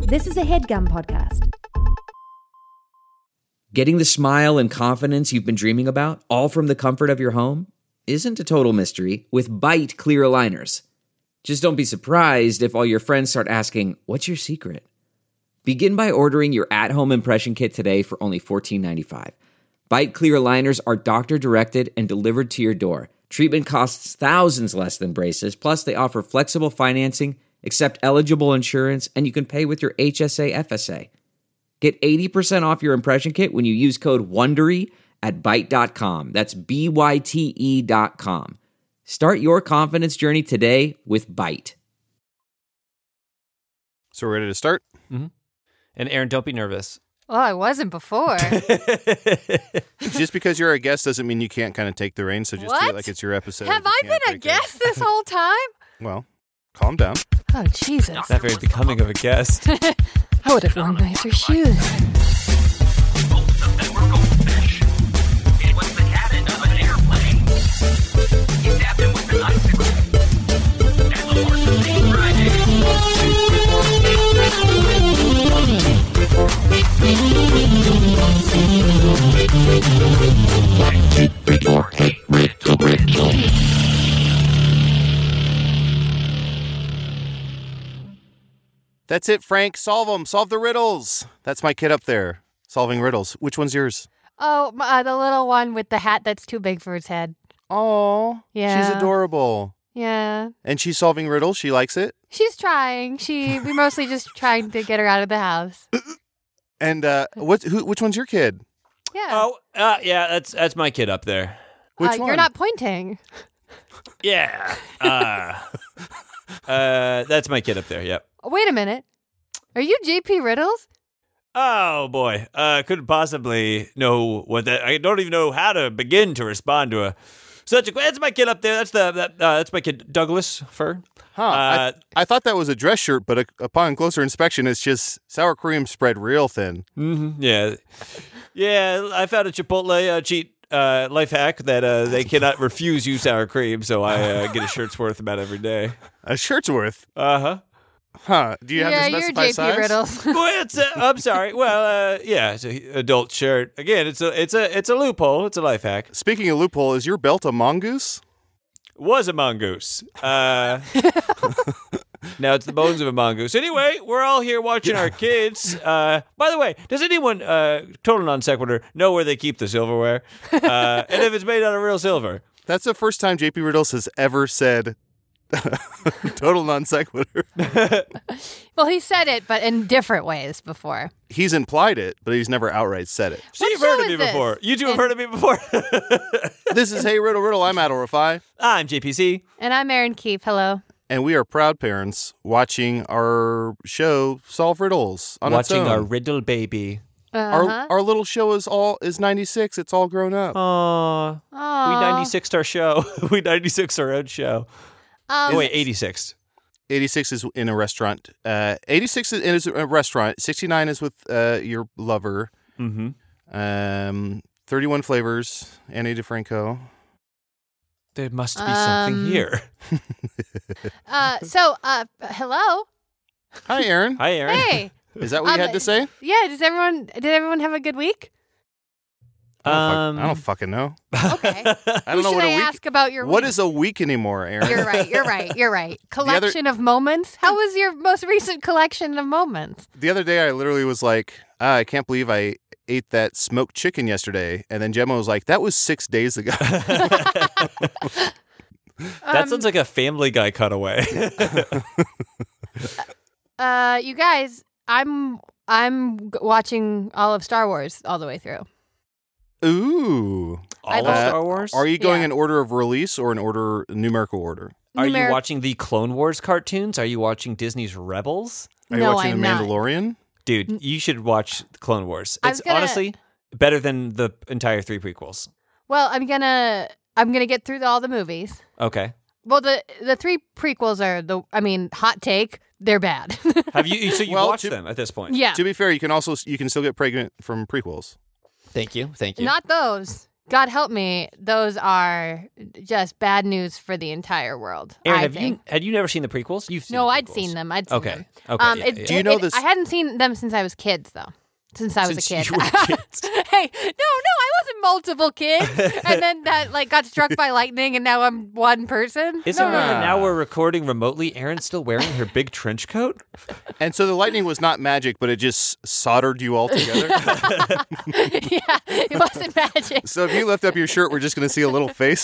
This is a HeadGum podcast. Getting the smile and confidence you've been dreaming about, all from the comfort of your home, isn't a total mystery with Byte clear aligners. Just don't be surprised if all your friends start asking, "What's your secret?" Begin by ordering your at-home impression kit today for only $14.95. Byte clear aligners are doctor-directed and delivered to your door. Treatment costs thousands less than braces, plus they offer flexible financing, accept eligible insurance, and you can pay with your HSA FSA. Get 80% off your impression kit when you use code WONDERY at Byte.com. That's BYTE.com. Start your confidence journey today with Byte. So we're ready to start? Mm-hmm. And Aaron, don't be nervous. Oh, I wasn't before. Just because you're a guest doesn't mean you can't kind of take the reins, so just treat it like it's your episode. Have I been a guest this whole time? Well, calm down. Oh, Jesus. Not very becoming of a guest. I would have worn nicer shoes. Both of them were goldfish. It was the cabin of an airplane. He stabbed him with an icicle. And the horse was named Friday. That's it, Frank. Solve them. Solve the riddles. That's my kid up there, solving riddles. Which one's yours? Oh, the little one with the hat that's too big for its head. Oh, Yeah. She's adorable. Yeah. And she's solving riddles. She likes it. She's trying. We mostly just trying to get her out of the house. And which one's your kid? Yeah. Oh, yeah, that's my kid up there. Which one? You're not pointing. Yeah. That's my kid up there, yep. Wait a minute. Are you JP Riddles? Oh, boy. Couldn't possibly know what that... I don't even know how to begin to respond to such a... That's my kid up there. That's my kid, Douglas Fur. Huh. I thought that was a dress shirt, but upon closer inspection, it's just sour cream spread real thin. Mm-hmm, yeah. Yeah, I found a Chipotle cheat life hack that they cannot refuse you sour cream, so I get a shirt's worth about every day. A shirt's worth? Uh-huh. Huh. Do you have to specify you're JP size? Riddles. Well, I'm sorry. Well, yeah, it's an adult shirt. Again, it's a loophole. It's a life hack. Speaking of loophole, is your belt a mongoose? Was a mongoose. Now it's the bones of a mongoose. Anyway, we're all here watching our kids. By the way, does anyone, total non sequitur, know where they keep the silverware? And if it's made out of real silver? That's the first time JP Riddles has ever said total non sequitur. Well, he said it, but in different ways before. He's implied it, but he's never outright said it. So What you've heard show of me is this? before. You two have heard of me before. This is Hey Riddle Riddle. I'm Adel Rafai. I'm JPC. And I'm Erin Keefe. Hello. And we are proud parents watching our show Solve Riddles on its Watching own. our riddle baby. Our little show is 96. It's all grown up. Aww. We 96'd our show. We 96'd our own show. Wait, 86. 86 is in a restaurant. 86 is in a restaurant. 69 is with your lover. Mm-hmm. 31 flavors. Annie DeFranco. There must be something here. Hello. Hi, Aaron. Hi, Aaron. Hey. Is that what you had to say? Yeah. Did everyone have a good week? I don't fucking know. Okay. I don't know what a week. Ask about your What week? is a week anymore, Aaron? You're right. Collection of moments. How was your most recent collection of moments? The other day, I literally was like, I can't believe I ate that smoked chicken yesterday. And then Gemma was like, that was 6 days ago. That sounds like a Family Guy cutaway. You guys, I'm watching all of Star Wars all the way through. Ooh. All of Star Wars? Are you going Yeah. in order of release or in numerical order? Are you watching the Clone Wars cartoons? Are you watching Disney's Rebels? Are you No, watching I'm The not. Mandalorian? Dude, you should watch Clone Wars. I It's was gonna- honestly better than the entire 3 prequels. Well, I'm gonna get through all the movies. Okay. Well, the 3 prequels are hot take. They're bad. Have you? So you Well, watched them at this point? Yeah. To be fair, you can still get pregnant from prequels. Thank you. Not those. God help me, those are just bad news for the entire world. Aaron, I had think. you never seen the prequels? You've seen No, the I'd prequels. seen them. I'd seen Okay. them. Okay. Yeah, yeah. Do you know this- I hadn't seen them since I was kids, though. Since I was a Since kid. you were kids. Hey, no, I wasn't multiple kids, and then that got struck by lightning, and now I'm one person. Isn't no, it that now we're recording remotely? Erin's still wearing her big trench coat? And so the lightning was not magic, but it just soldered you all together. Yeah, it wasn't magic. So if you lift up your shirt, we're just going to see a little face.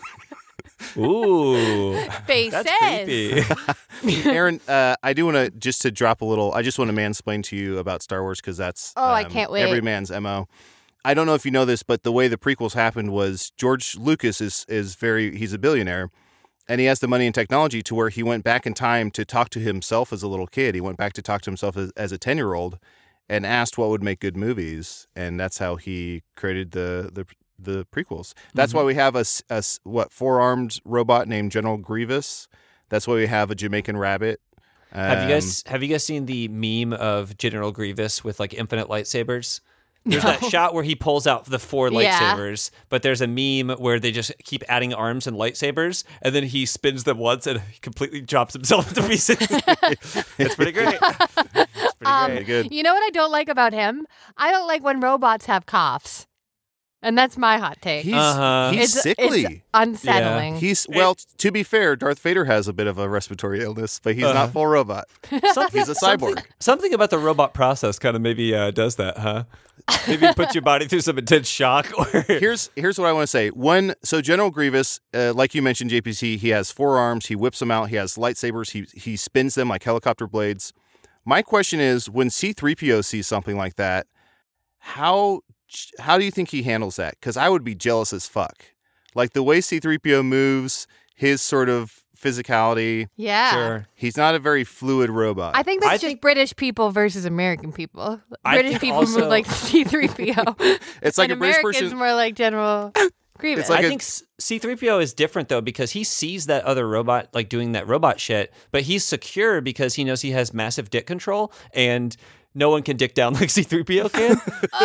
Ooh. Faces. That's creepy. Aaron, I do want to just to drop a little. I just want to mansplain to you about Star Wars because that's I can't wait. every man's MO. I don't know if you know this, but the way the prequels happened was George Lucas he's a billionaire, and he has the money and technology to where he went back in time to talk to himself as a little kid. He went back to talk to himself as a 10-year-old and asked what would make good movies, and that's how he created the prequels. That's why we have a four-armed robot named General Grievous. That's why we have a Jamaican rabbit. Have you guys seen the meme of General Grievous with infinite lightsabers? There's that shot where he pulls out the 4 Yeah. lightsabers, but there's a meme where they just keep adding arms and lightsabers, and then he spins them once and he completely chops himself into pieces. It's pretty great. It's pretty Very good. You know what I don't like about him? I don't like when robots have coughs. And that's my hot take. He's It's sickly. unsettling. To be fair, Darth Vader has a bit of a respiratory illness, but he's not full robot. He's a cyborg. Something about the robot process kind of maybe does that, huh? Maybe put your body through some intense shock. Or Here's what I want to say. So General Grievous, like you mentioned, JPC, he has 4 arms. He whips them out. He has lightsabers. He spins them like helicopter blades. My question is, when C-3PO sees something like that, how do you think he handles that? Because I would be jealous as fuck. Like the way C-3PO moves, his sort of physicality. Yeah. Sure. He's not a very fluid robot. I think that's I just think- British people versus American people. I British think people also- move like C-3PO. It's like and a British Americans person. more like General Grievous. It's like I think C-3PO is different, though, because he sees that other robot, doing that robot shit, but he's secure because he knows he has massive dick control, and no one can dick down like C-3PO can.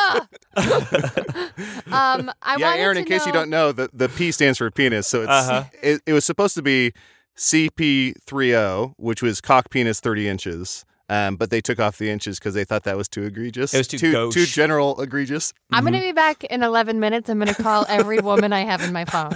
I Yeah, wanted Aaron, to in case you know- don't know, the P stands for penis. So it's it was supposed to be CP30, which was cock penis 30 inches. But they took off the inches because they thought that was too egregious. It was too gauche. too general egregious. I'm going to be back in 11 minutes. I'm going to call every woman I have in my phone.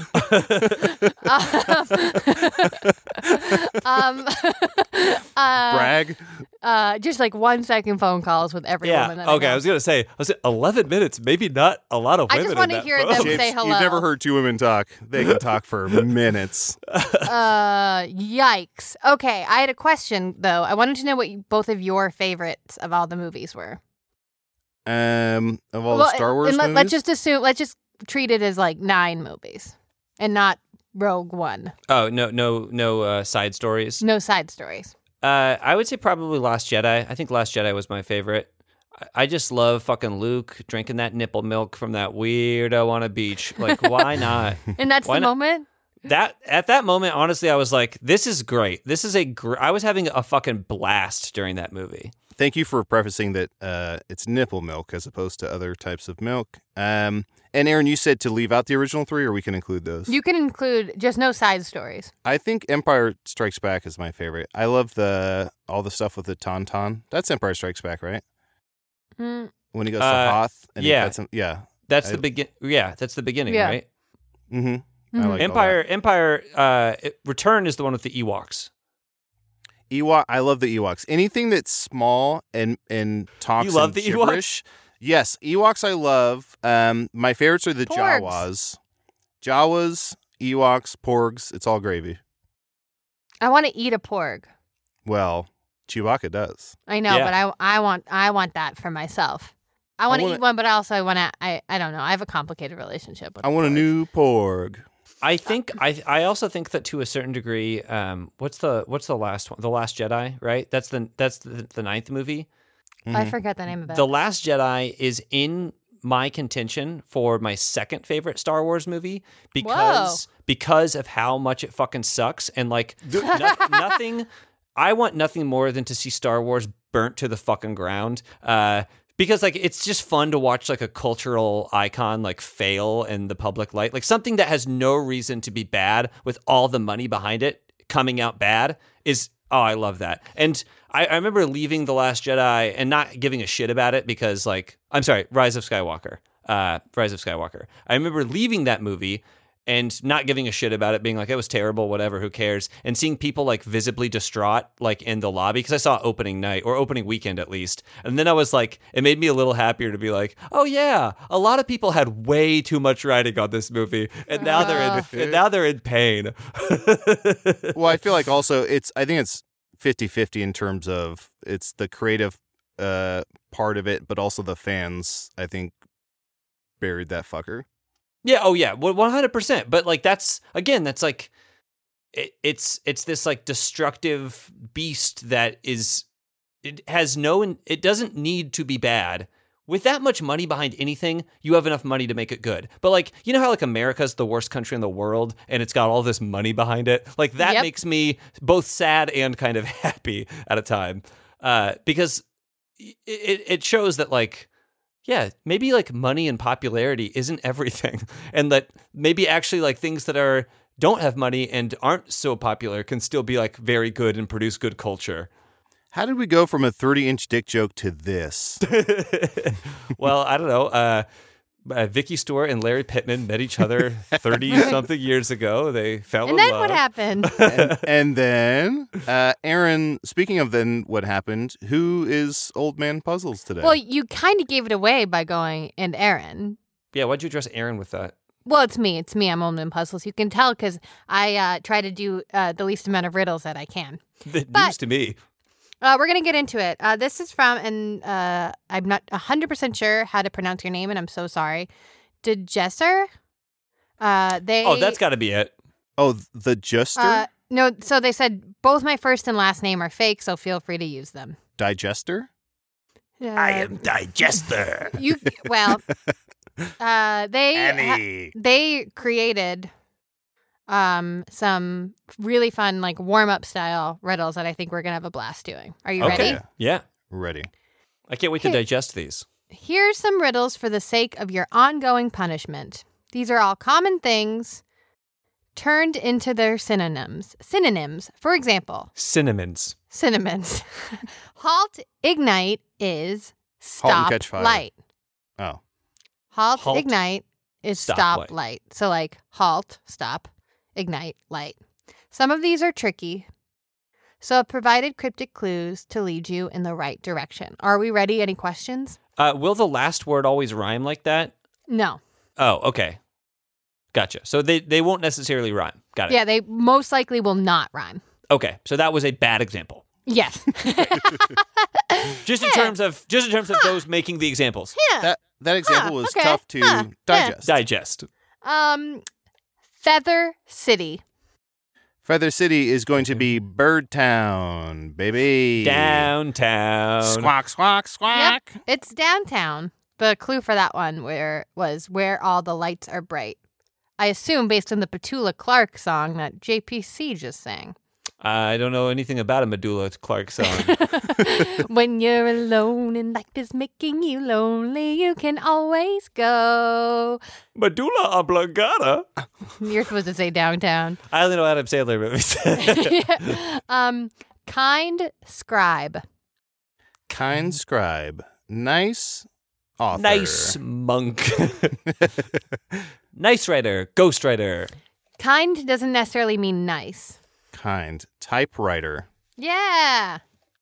Brag. Just like 1 second phone calls with every woman that I Okay, know. I was going to say, 11 minutes, maybe not a lot of I women just want in to that hear phone. them Japes, say hello. You've never heard 2 women talk. They can talk for minutes. Yikes. Okay, I had a question, though. I wanted to know what both of your favorites of all the movies were. Of all the Star Wars and movies? let's just treat it as like 9 movies and not Rogue One. Oh, no side stories. No side stories. I would say probably Last Jedi. I think Last Jedi was my favorite. I just love fucking Luke drinking that nipple milk from that weirdo on a beach. Like, why not? And that's Why the not? moment? That at that moment, honestly, I was like, "This is great. This is I was having a fucking blast during that movie." Thank you for prefacing that it's nipple milk as opposed to other types of milk. And Aaron, you said to leave out the original 3, or we can include those? You can include just no side stories. I think Empire Strikes Back is my favorite. I love all the stuff with the Tauntaun. That's Empire Strikes Back, right? Mm, When he goes to Hoth. And yeah. He cuts him, yeah. That's the begin. Yeah, that's the beginning, Yeah. right? Mm-hmm. I like Empire. Return is the one with the Ewoks. Ewok. I love the Ewoks. Anything that's small and talks. You love and the gibberish. Yes, Ewoks I love. My favorites are the Porgs. Jawas. Jawas, Ewoks, Porgs. It's all gravy. I want to eat a porg. Well, Chewbacca does. I know, Yeah. but I want that for myself. I want to eat one, but also I want to. I don't know. I have a complicated relationship with. I want a porgs. new Porg. I think I also think that to a certain degree, what's the last one? The Last Jedi, right? That's the ninth movie. I forget the name of it. The Last Jedi is in my contention for my second favorite Star Wars movie because of how much it fucking sucks and like nothing. I want nothing more than to see Star Wars burnt to the fucking ground. because like it's just fun to watch like a cultural icon like fail in the public light, like something that has no reason to be bad with all the money behind it coming out bad is, oh, I love that. And I remember leaving The Last Jedi and not giving a shit about it because like, I'm sorry, Rise of Skywalker. I remember leaving that movie and not giving a shit about it, being like, it was terrible, whatever, who cares? And seeing people like visibly distraught, like in the lobby, because I saw opening night or opening weekend at least. And then I was like, it made me a little happier to be like, oh yeah, a lot of people had way too much writing on this movie, and now they're in pain. Well, I feel like also I think it's 50-50 in terms of it's the creative part of it, but also the fans, I think, buried that fucker. Yeah. Oh, yeah. 100%. But like that's like it's this like destructive beast that it doesn't need to be bad. With that much money behind anything, you have enough money to make it good. But like, you know how like America's the worst country in the world and it's got all this money behind it? Like that makes me both sad and kind of happy at a time. Because it shows that like, yeah, maybe like money and popularity isn't everything, and that maybe actually like things that don't have money and aren't so popular can still be like very good and produce good culture. How did we go from a 30-inch dick joke to this? Well, I don't know. Vicky Stewart and Larry Pittman met each other 30-something years ago. They fell in love. And then what happened? and then, Aaron, speaking of then what happened, who is Old Man Puzzles today? Well, you kind of gave it away by going, and Aaron. Yeah, why'd you address Aaron with that? Well, it's me. I'm Old Man Puzzles. You can tell because I try to do the least amount of riddles that I can. News to me. We're going to get into it. This is from, and I'm not 100% sure how to pronounce your name, and I'm so sorry. Digester? Oh, that's got to be it. Oh, the Juster? No, so they said both my first and last name are fake, so feel free to use them. Digester? I am Digester. They created some really fun like warm-up style riddles that I think we're gonna have a blast doing. Are you ready? Yeah, ready. I can't wait to digest these. Here's some riddles for the sake of your ongoing punishment. These are all common things turned into their synonyms. For example, cinnamons. Halt, ignite is Halt and stop catch fire. light. Oh. Halt, Halt, ignite is stop stop light. light. So like halt, stop, ignite, light. Some of these are tricky, so I've provided cryptic clues to lead you in the right direction. Are we ready? Any questions? Will the last word always rhyme like that? No. Oh, okay. Gotcha. So they won't necessarily rhyme. Got it. Yeah, they most likely will not rhyme. Okay. So that was a bad example. Yes. Just in terms of those making the examples. Yeah. That example was okay. tough to digest. Digest. Feather City. Feather City is going to be Bird Town, baby. Downtown. Squawk, squawk, squawk. Yep, it's downtown. The clue for that one was where all the lights are bright. I assume based on the Petula Clark song that JPC just sang. I don't know anything about a Medulla Clark song. When you're alone and life is making you lonely, you can always go. Medulla oblongata. You're supposed to say downtown. I only know Adam Sandler movies. Kind scribe. Kind scribe. Nice author. Nice monk. Nice writer. Ghostwriter. Kind doesn't necessarily mean nice. Kind. Typewriter. Yeah.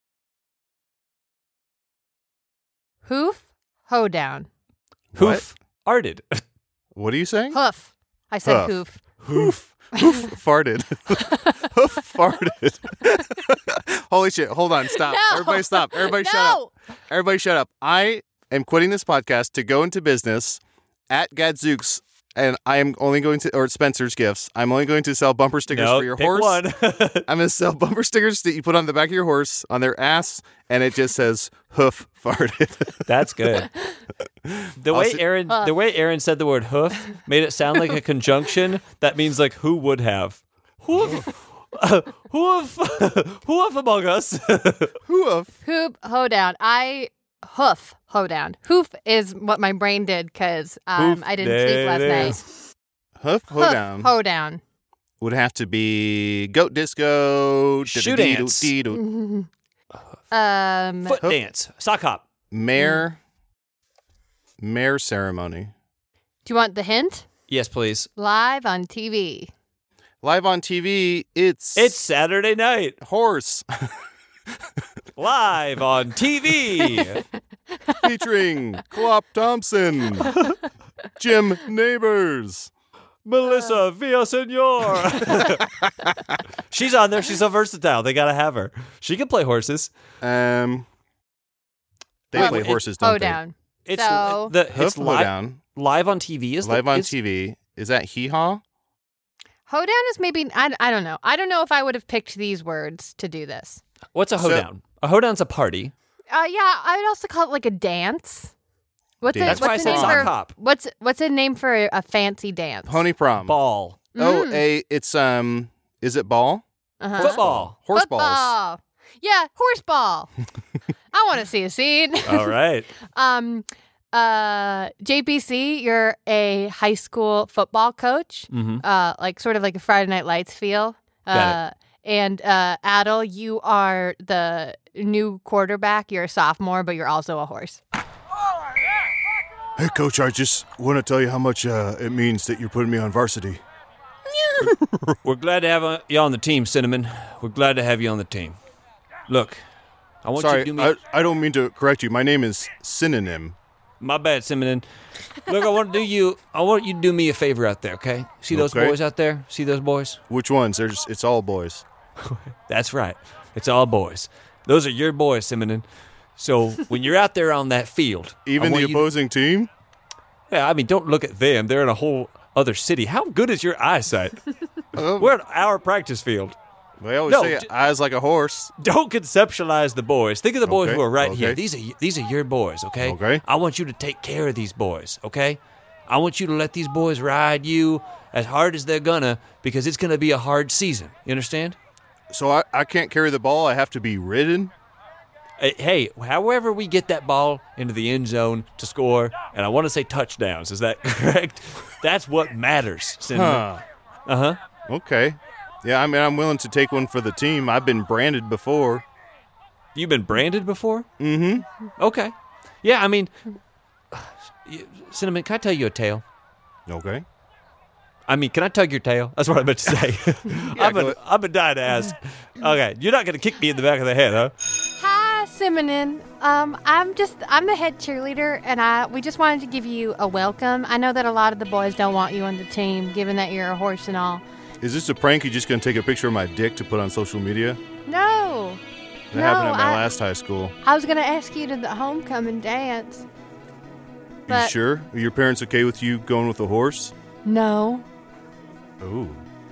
Hoof, hoedown. Hoof. Arted. What are you saying? Hoof. I said Hoof. hoof. Hoof farted. Hoof farted. Holy shit. Hold on. Stop. No. Everybody stop. Everybody shut No. up. Everybody shut up. I am quitting this podcast to go into business at Gadzooks, and I am only going to, or Spencer's Gifts, I'm only going to sell bumper stickers for your pick horse. one. I'm going to sell bumper stickers that you put on the back of your horse, on their ass, and it just says hoof farted. That's good. The way Aaron said the word hoof made it sound like a conjunction that means like who would have. Hoof. Hoof among us. Hoof. Hoop, hoedown. I hoof hoedown. Hoof is what my brain did because I didn't sleep last night. Hoof hoedown Hoedown. would have to be goat disco. Shoe dance. Foot dance. Sock hop. Mare ceremony. Do you want the hint? Yes, please. Live on TV. Live on TV, it's Saturday night. horse Live on TV. featuring Clop Thompson, Jim Neighbors. Melissa Villasenor. She's on there. She's so versatile. They got to have her. She can play horses. They play horses, don't Hoedown. It's So- they? it's Hoof live, hoedown. live on TV. Is Live on is- TV. Is that hee-haw? Hoedown is maybe, I don't know. I don't know if I would have picked these words to do this. What's a So- hoedown? A hoedown's a party. Yeah, I would also call it like a dance. What's Dance. a, That's why I what's a said name sock for hop. what's a name for a fancy dance? Pony prom. Ball. Oh, it's is it ball? Uh-huh. Football. Horse balls. Football. Yeah, horse ball. I want to see a scene. All right. JPC, you're a high school football coach. Mm-hmm. Like sort of like a Friday Night Lights feel. Got And Adel, you are the new quarterback. You're a sophomore, but you're also a horse. Hey, Coach, I just want to tell you how much it means that you're putting me on varsity. We're glad to have you on the team, Cinnamon. We're glad to have you on the team. Look, I want you Sorry, to do me... I don't mean to correct you. My name is Synonym. My bad, Cinnamon. Look, I want you to do me a favor out there, okay? See those Okay. boys out there? See those boys? Which ones? It's all boys. That's right. It's all boys. Those are your boys, Cinnamon. So when you're out there on that field... I Even the want you- opposing team? Yeah, I mean, don't look at them. They're in a whole other city. How good is your eyesight? We're at our practice field. They always No, say eyes like a horse. Don't conceptualize the boys. Think of the boys Okay, who are right okay. here. These are your boys, okay? Okay. I want you to take care of these boys, okay? I want you to let these boys ride you as hard as they're gonna because it's gonna be a hard season. You understand? So I can't carry the ball. I have to be ridden. Hey, however we get that ball into the end zone to score, and I want to say touchdowns. Is that correct? That's what matters, Cinnamon. Huh. Okay. Yeah, I mean, I'm willing to take one for the team. I've been branded before. You've been branded before? Mm-hmm. Okay. Yeah, I mean, Cinnamon, can I tell you a tale? Okay. I mean, can I tug your tail? That's what I meant to say. I've been dying to ask. Okay, you're not going to kick me in the back of the head, huh? Hi, Simonin. I'm the head cheerleader, and we just wanted to give you a welcome. I know that a lot of the boys don't want you on the team, given that you're a horse and all. Is this a prank? You just gonna take a picture of my dick to put on social media? No. That happened at my last high school. I was gonna ask you to the homecoming dance. You But- sure? Are your parents okay with you going with a horse? No. Ooh.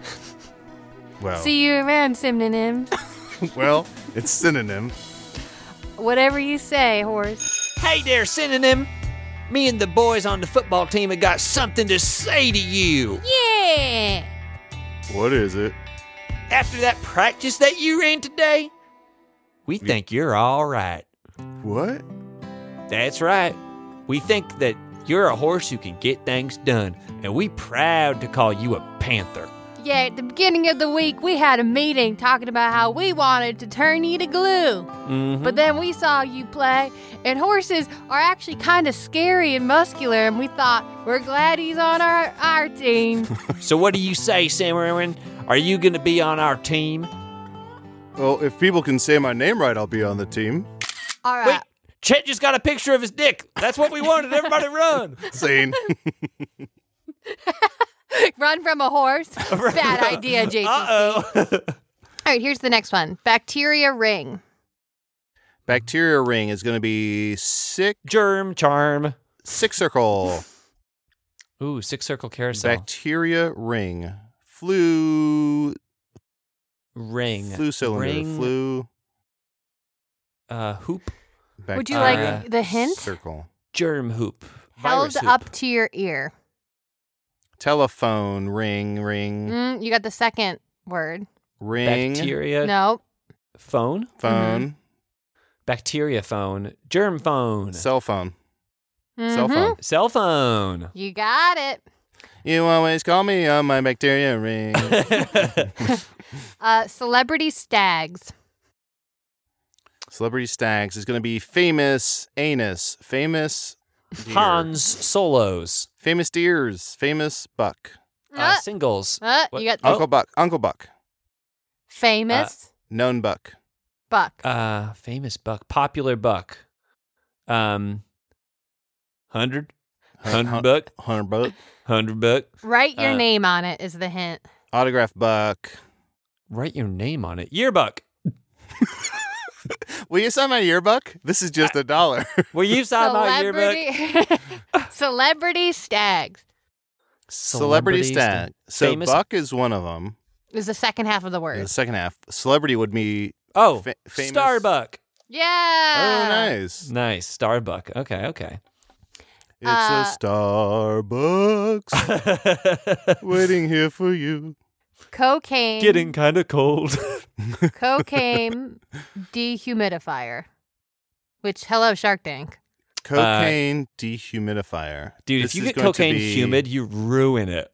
Well, See you around, Synonym. well, it's synonym. Whatever you say, horse. Hey there, Synonym. Me and the boys on the football team have got something to say to you. Yeah. What is it? After that practice that you ran today, we think you're all right. What? That's right. We think that you're a horse who can get things done, and we proud to call you a panther. Yeah, at the beginning of the week, we had a meeting talking about how we wanted to turn you to glue. Mm-hmm. But then we saw you play, and horses are actually kind of scary and muscular, and we thought, we're glad he's on our team. So what do you say, Cinnamon? Are you going to be on our team? Well, if people can say my name right, I'll be on the team. All right. Wait, Chet just got a picture of his dick. That's what we wanted. Everybody run. Zane. Run from a horse? Bad idea, JTC. Uh-oh. All right, here's the next one. Bacteria ring. Bacteria ring is going to be Germ charm. six circle. Ooh, 6-circle carousel. Bacteria ring. Flu Ring. cylinder. Ring. Flu. Hoop. Would you Bacteria like the hint? Circle. Germ hoop. Held Virus hoop. up to your ear. Telephone ring. You got the second word. Ring. Bacteria. No. Phone. Phone. bacteria phone, germ phone, Cell phone. Mhm. Cell phone. cell phone. You got it. You always call me on my bacteria ring. Celebrity stags. Celebrity stags is going to be famous anus, famous deer, Hans Solos, famous deers, famous buck, singles. You got Uncle Buck, famous known buck, buck. Famous buck, popular buck. 100 buck, 100 buck, 100 buck. Write your name on it is the hint. autograph buck. Write your name on it. Yearbuck. Will you sign my yearbook? This is just $1. Will you sign my yearbook? Celebrity stags Celebrity stag. So Famous- buck is one of them. is the second half of the The word. second half, celebrity would be Oh, famous. Starbuck. Yeah. Oh, nice. Nice. Starbuck. Okay. It's a Starbucks waiting here for you. Cocaine. Getting kind of cold. Cocaine dehumidifier. Which, hello, Shark Tank. Cocaine dehumidifier. Dude, This if you is get going to cocaine be humid, you ruin it.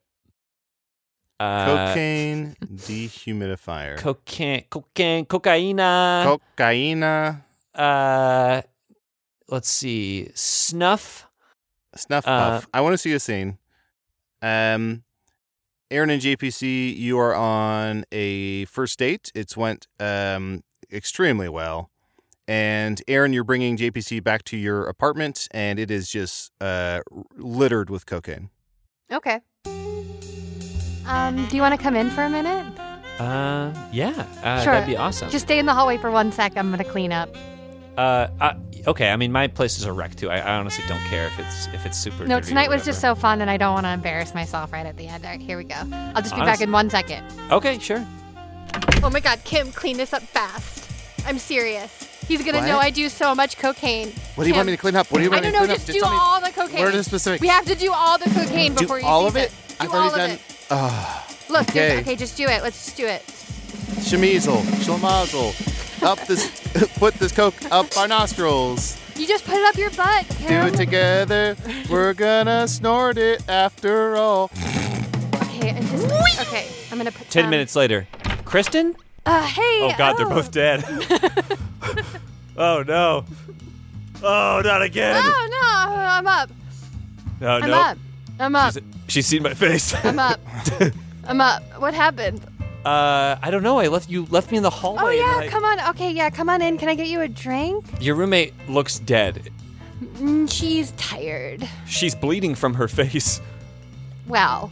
Cocaine dehumidifier. Cocaina. Cocaina. Let's see. Snuff. Snuff puff. I want to see a scene. Aaron and JPC, you are on a first date. It's went extremely well. And Aaron, you're bringing JPC back to your apartment, and it is just littered with cocaine. Okay. Do you want to come in for a minute? Yeah. Sure. That'd be awesome. Just stay in the hallway for 1 sec. I'm going to clean up. Okay. I mean, my place is a wreck too. I honestly don't care if it's super. No, dirty or tonight was just whatever. so fun, and I don't want to embarrass myself right at the end. All right, here we go. I'll just be back Honest- in 1 second. Okay, sure. Oh my God, Kim, clean this up fast. I'm serious. He's gonna What? know I do so much cocaine. What do you want me to clean up? What do you I want me don't to know. clean up? Just do tell me. all the cocaine. What are the specifics? We have to do all the cocaine Do before you all see of it? Do I've all already of done. it. Look, okay. okay, just do it. Let's just do it. Shemizel, schlemazel, up this, put this coke up our nostrils. You just put it up your butt, Do Kim. it together. We're gonna snort it after all. Okay, and just okay. I'm gonna put 10 minutes later, Kristen. Hey. Oh God, they're both dead. Oh no. Oh, not again. Oh no, I'm up. No, I'm no. up. I'm up. She's seen my face. I'm up. I'm up. What happened? I don't know. You left me in the hallway. Oh yeah, and come on. Okay, yeah, come on in. Can I get you a drink? Your roommate looks dead. She's tired. She's bleeding from her face. Well.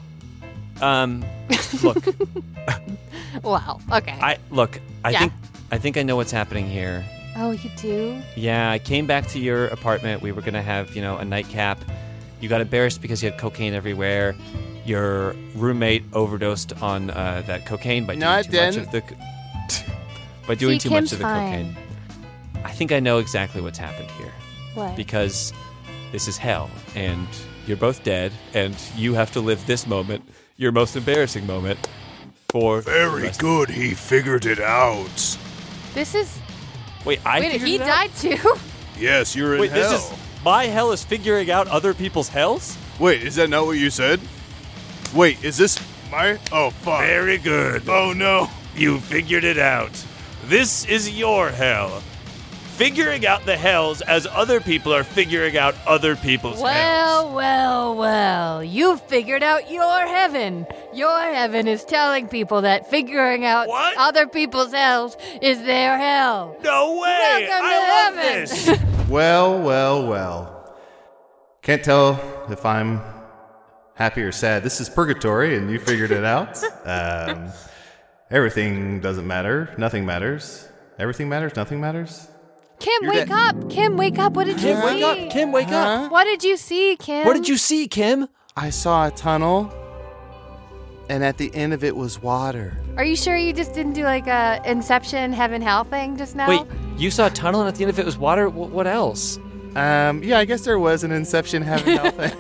Look. Well. Okay. I think I know what's happening here. Oh, you do? Yeah, I came back to your apartment. We were gonna have, a nightcap. You got embarrassed because you had cocaine everywhere. Your roommate overdosed on that cocaine by No, doing I too didn't. much of the by doing See, too much Kim's of the fine. cocaine. I think I know exactly what's happened here What? because this is hell, and you're both dead, and you have to live this moment, your most embarrassing moment, for the Very rest- good, he figured it out. This is. Wait, I Wait, figured he it out? died too? Yes, you're in Wait, hell. this is my hell is figuring out other people's hells? Wait, is that not what you said? Wait, is this my... Oh, fuck. Very good. Oh, no. You figured it out. This is your hell. Figuring out the hells as other people are figuring out other people's hells. Well. You've figured out your heaven. Your heaven is telling people that figuring out What? other people's hells is their hell. No way! Welcome I to love heaven. this! Well. Can't tell if I'm happy or sad. This is purgatory, and you figured it out. Everything doesn't matter. Nothing matters. Everything matters. Nothing matters. Kim, You're wake dead. up. Kim, wake up. What did you Kim, see? wake up! Kim, wake up! What did you see, Kim? What did you see, Kim? I saw a tunnel, and at the end of it was water. Are you sure you just didn't do like a Inception heaven hell thing just now? Wait, you saw a tunnel and at the end of it was water? What else? Yeah, I guess there was an Inception heaven hell thing.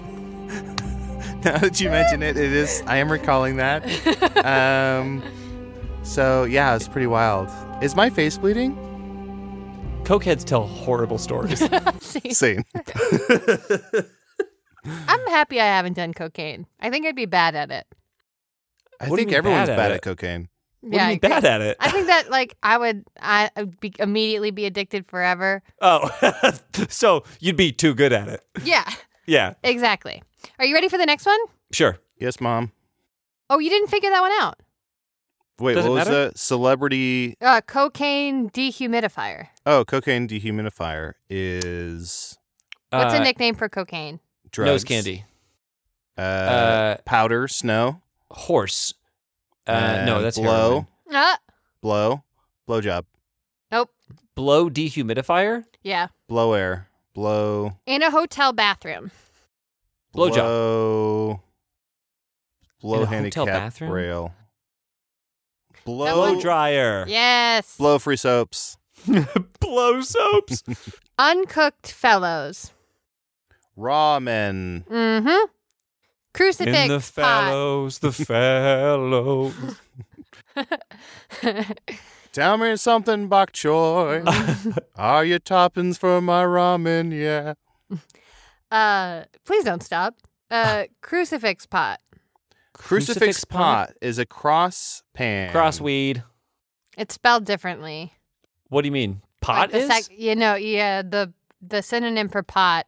Now that you mention it, I am recalling that. So yeah, it's pretty wild. Is my face bleeding? Cokeheads tell horrible stories. See, Same. I'm happy I haven't done cocaine. I think I'd be bad at it. I What do you think mean everyone's bad at bad it? at cocaine. What do you mean bad at it? I think that like I'd immediately be addicted forever. Oh, so you'd be too good at it. Yeah, Yeah, exactly. Are you ready for the next one? sure. Yes, Mom. Oh, you didn't figure that one out. Wait, Does it what was matter? the celebrity? Cocaine dehumidifier. Oh, cocaine dehumidifier is What's a nickname for cocaine? drugs. Nose candy. Powder, snow, Horse. No, that's blow, heroin. blow job, Nope. Blow dehumidifier? Yeah. blow air, blow, In a hotel bathroom. Blow job. blow, blow In a hotel handicap bathroom? rail, blow, Blow dryer. Yes. blow free soaps, Blow soaps. Uncooked fellows. ramen, Mm-hmm. Crucifix. In the pot. the fellows. Tell me something, bok choy. Are you toppings for my ramen? Yeah. Please don't stop. Crucifix pot. Crucifix pot is a cross pan. Crossweed. It's spelled differently. What do you mean? Like Pot the is? the synonym for pot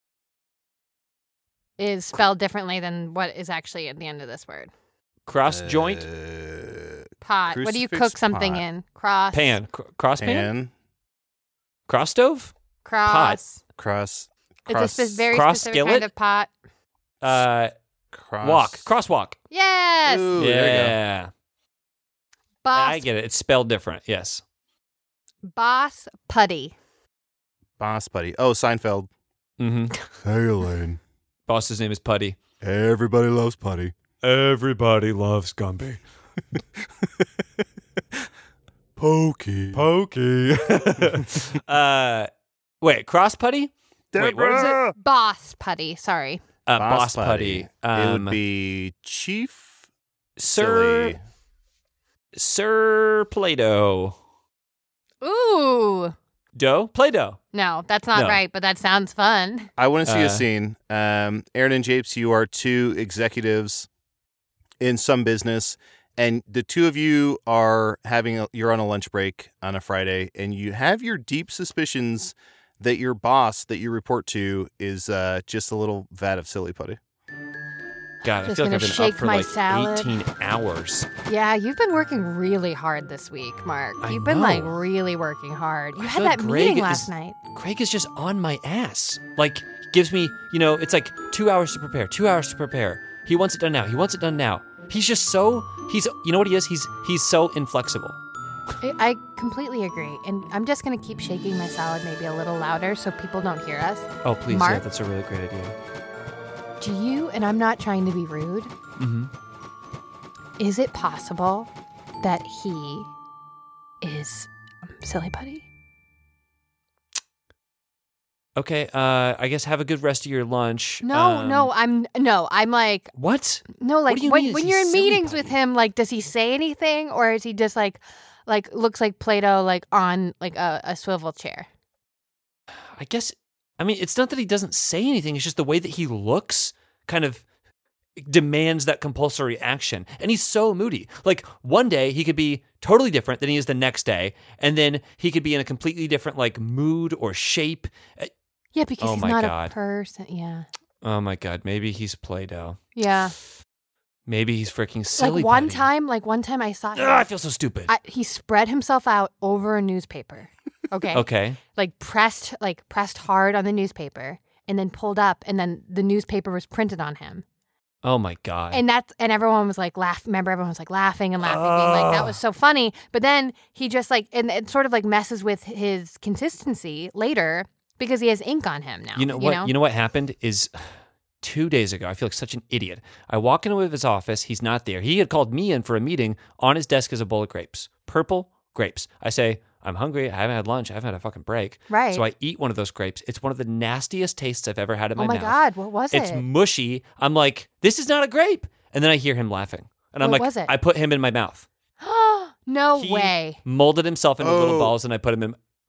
is spelled differently than what is actually at the end of this word. Cross joint? Pot. What do you crucifix cook something pot. in? Cross. Pan. Cross pan? Pan. Cross stove? Cross. Cross. It's a very cross specific skillet? kind of pot. Cross. Walk. Crosswalk. Yes. Ooh, there you go. Yeah. Boss. I get it. It's spelled different. Yes. Boss putty. Boss buddy. Oh, Seinfeld. Mm-hmm. Hey, Elaine. Boss's name is Putty. Everybody loves Putty. Everybody loves Gumby. Pokey. Pokey. Wait, cross putty? Wait, what is it? Boss putty. Sorry. Boss putty. It would be Chief Sir Silly. Sir Play-Doh. Ooh. Dough? Play-Doh. No, that's not No. right, but that sounds fun. I want to see a scene. Aaron and Japes, you are two executives in some business, and the two of you are you're on a lunch break on a Friday, and you have your deep suspicions that your boss that you report to is just a little vat of silly putty. God, I Just feel like gonna I've been shake up for my like salad. 18 hours. Yeah, you've been working really hard this week, Mark. I You've been know. like really working hard. You I had feel like that Greg meeting is- last night. Craig is just on my ass. Like, gives me, it's like 2 hours to prepare, 2 hours to prepare. He wants it done now. He wants it done now. He's just so, you know what he is? He's so inflexible. I completely agree. And I'm just going to keep shaking my salad maybe a little louder so people don't hear us. Oh, please, Mark? yeah, that's a really great idea. Do you, and I'm not trying to be rude, Mm-hmm. is it possible that he is silly putty? Okay, I guess have a good rest of your lunch. I'm like, What? no, like What do you when, mean, is when he you're in silly meetings putty? with him, like, does he say anything or is he just like looks like Play-Doh, like on like a swivel chair? I guess, it's not that he doesn't say anything. It's just the way that he looks kind of demands that compulsory action. And he's so moody. Like, one day he could be totally different than he is the next day. And then he could be in a completely different, like, mood or shape. Yeah, because Oh he's my not God. a person. Yeah. Oh, my God. Maybe he's Play-Doh. Yeah. Maybe he's freaking silly Like putty. one time I saw him. Ugh, I feel so stupid. He spread himself out over a newspaper. Okay. Okay. Like pressed hard on the newspaper and then pulled up and then the newspaper was printed on him. Oh, my God. And everyone was like remember everyone was like laughing and laughing, being like, that was so funny. But then he just like, and it sort of like messes with his consistency later because he has ink on him now. You know what happened is 2 days ago, I feel like such an idiot. I walk into his office. He's not there. He had called me in for a meeting. On his desk is a bowl of grapes. Purple grapes. I say, I'm hungry. I haven't had lunch. I haven't had a fucking break. Right. So I eat one of those grapes. It's one of the nastiest tastes I've ever had in my Oh my mouth. God, what was It's it? mushy. I'm like, this is not a grape. And then I hear him laughing. And I'm What like, was it? I put him in my mouth. No He way. molded himself into little Oh. balls and I put him in.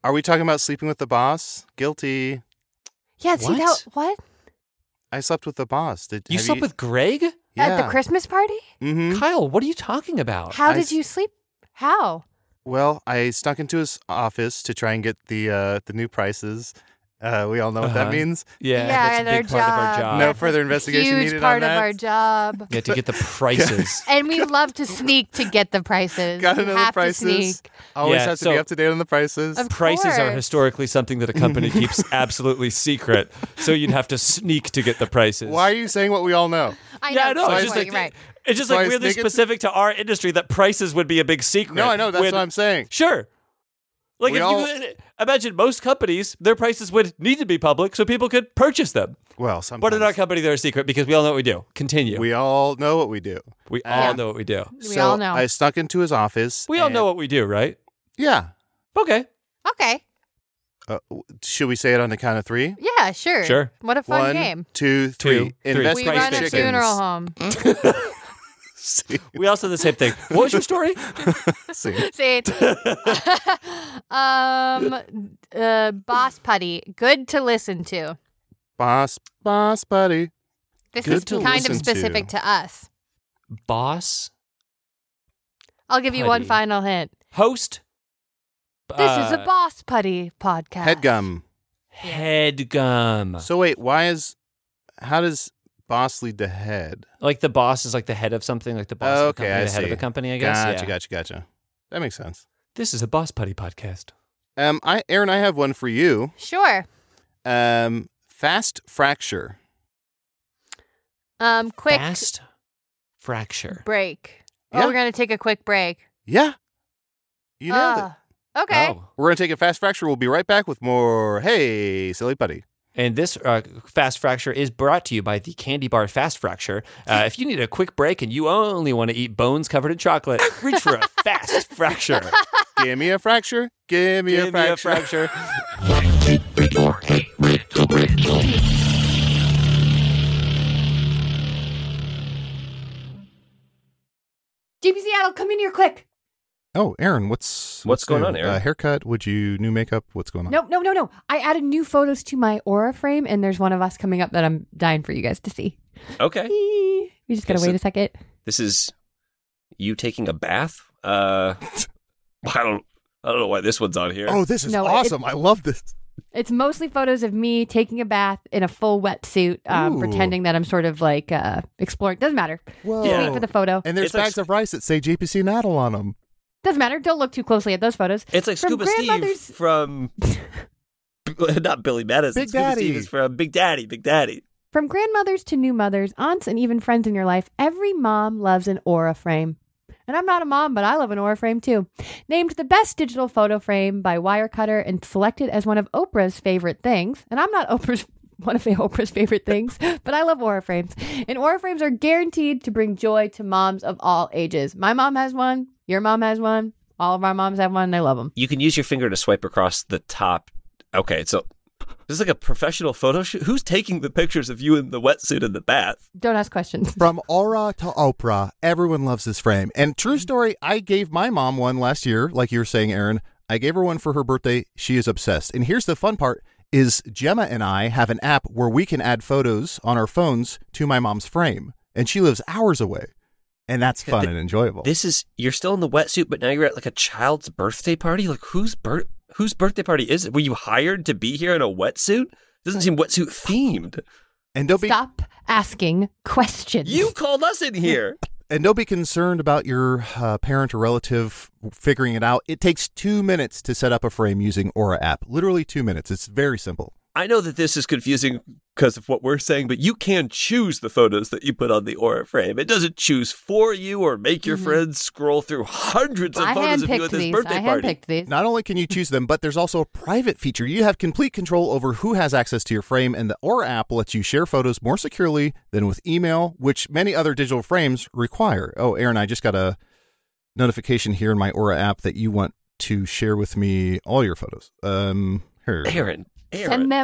Are we talking about sleeping with the boss? Guilty. Yeah, see What? what? I slept with the boss. You slept with Greg? At the Christmas party? Mm-hmm. Kyle, what are you talking about? How did you sleep? How? Well, I snuck into his office to try and get the new prices. We all know what that means. Yeah, Yeah, that's a their big part of our job. job. No further investigation Huge needed part on of that. our job. You have to get the prices. And we love to sneak to get the prices. Gotta You know the have to prices. sneak. Always Yeah, have to so- be up to date on the prices. Of Prices are course. historically something that a company keeps absolutely secret, so you'd have to sneak to get the prices. Why are you saying what we all know? I Yeah, I know. know. It's It's just like right. it's just So like I weirdly sneak it- specific to our industry that prices would be a big secret. No, I know. That's when- what I'm saying. Sure. Like We if all- you imagine most companies, their prices would need to be public so people could purchase them. Well, sometimes. But in our company, they're a secret because we all know what we do. Continue. We all know what we do. We all know what we do. We all know. I snuck into his office. We all and- know what we do, right? Yeah. Okay. Okay. Should we say it on the count of 3? Yeah, sure. Sure. What a fun 1, game. 2, 3. Two, three. Invest We Price run a chickens. funeral home. See, We also the same thing. What was your story? see. See, Boss Putty, good to listen to. Boss buddy. This Good is to kind of listen specific to us. Boss? I'll give you one Putty. final hint. Host? This is a Boss Putty podcast. Headgum. Headgum. So wait, how does boss lead to head? Like the boss is like the head of something, like the boss of the Okay, company, I the head of see. a company, I guess. Gotcha. That makes sense. This is a Boss Putty podcast. Aaron, I have one for you. Sure. Fast fracture. Quick Fast fracture. break. Yeah. Oh, we're going to take a quick break. Yeah. You nailed it. Okay. Oh. We're going to take a fast fracture. We'll be right back with more Hey, Silly Putty. And this Fast Fracture is brought to you by the Candy Bar Fast Fracture. If you need a quick break and you only want to eat bones covered in chocolate, reach for a Fast Fracture. Give me a fracture. Give me a fracture. JP Seattle, come in here quick. Oh, Aaron, what's going new? on, Aaron? Haircut? Would you new makeup? What's going on? No. I added new photos to my Aura frame, and there's one of us coming up that I'm dying for you guys to see. Okay. We just got to Okay, wait a second. This is you taking a bath? I don't know why this one's on here. Oh, this is No, awesome. I love this. It's mostly photos of me taking a bath in a full wetsuit, Ooh. pretending that I'm sort of like exploring. Doesn't matter. Whoa. Just wait for the photo. And there's It's like- bags of rice that say JPC Natal on them. Doesn't matter. Don't look too closely at those photos. It's like From Scuba Steve grandmother's- from not Billy Madison. Big Scuba Daddy. Steve is from Big Daddy. Big Daddy. From grandmothers to new mothers, aunts, and even friends in your life, every mom loves an Aura frame. And I'm not a mom, but I love an Aura frame too. Named the best digital photo frame by Wirecutter and selected as one of Oprah's favorite things. And I'm not one of Oprah's favorite things, but I love Aura frames. And Aura frames are guaranteed to bring joy to moms of all ages. My mom has one. Your mom has one. All of our moms have one. And I love them. You can use your finger to swipe across the top. Okay, so this is like a professional photo shoot. Who's taking the pictures of you in the wetsuit in the bath? Don't ask questions. From Aura to Oprah, everyone loves this frame. And true story, I gave my mom one last year, like you were saying, Aaron. I gave her one for her birthday. She is obsessed. And here's the fun part is Gemma and I have an app where we can add photos on our phones to my mom's frame. And she lives hours away. And that's fun and enjoyable. You're still in the wetsuit, but now you're at like a child's birthday party? Like whose birthday party is it? Were you hired to be here in a wetsuit? Doesn't seem wetsuit themed. And don't be Stop asking questions. You called us in here. And don't be concerned about your parent or relative figuring it out. It takes 2 minutes to set up a frame using Aura app. Literally 2 minutes. It's very simple. I know that this is confusing because of what we're saying, but you can choose the photos that you put on the Aura frame. It doesn't choose for you or make your friends scroll through hundreds of I photos of you handpicked at this these. birthday I party. handpicked these. Not only can you choose them, but there's also a private feature. You have complete control over who has access to your frame, and the Aura app lets you share photos more securely than with email, which many other digital frames require. Oh, Aaron, I just got a notification here in my Aura app that you want to share with me all your photos. Here. Aaron. Send them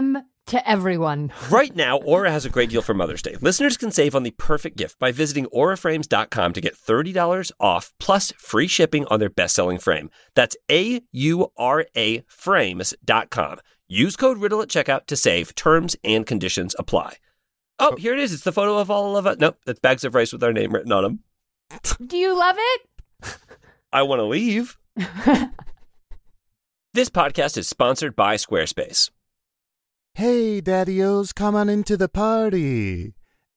to everyone. Right now, Aura has a great deal for Mother's Day. Listeners can save on the perfect gift by visiting auraframes.com to get $30 off plus free shipping on their best-selling frame. That's AURA frames.com. Use code RIDDLE at checkout to save. Terms and conditions apply. Oh, here it is. It's the photo of all of us. Nope, that's bags of rice with our name written on them. Do you love it? I want to leave. This podcast is sponsored by Squarespace. Hey, daddy-os, come on into the party.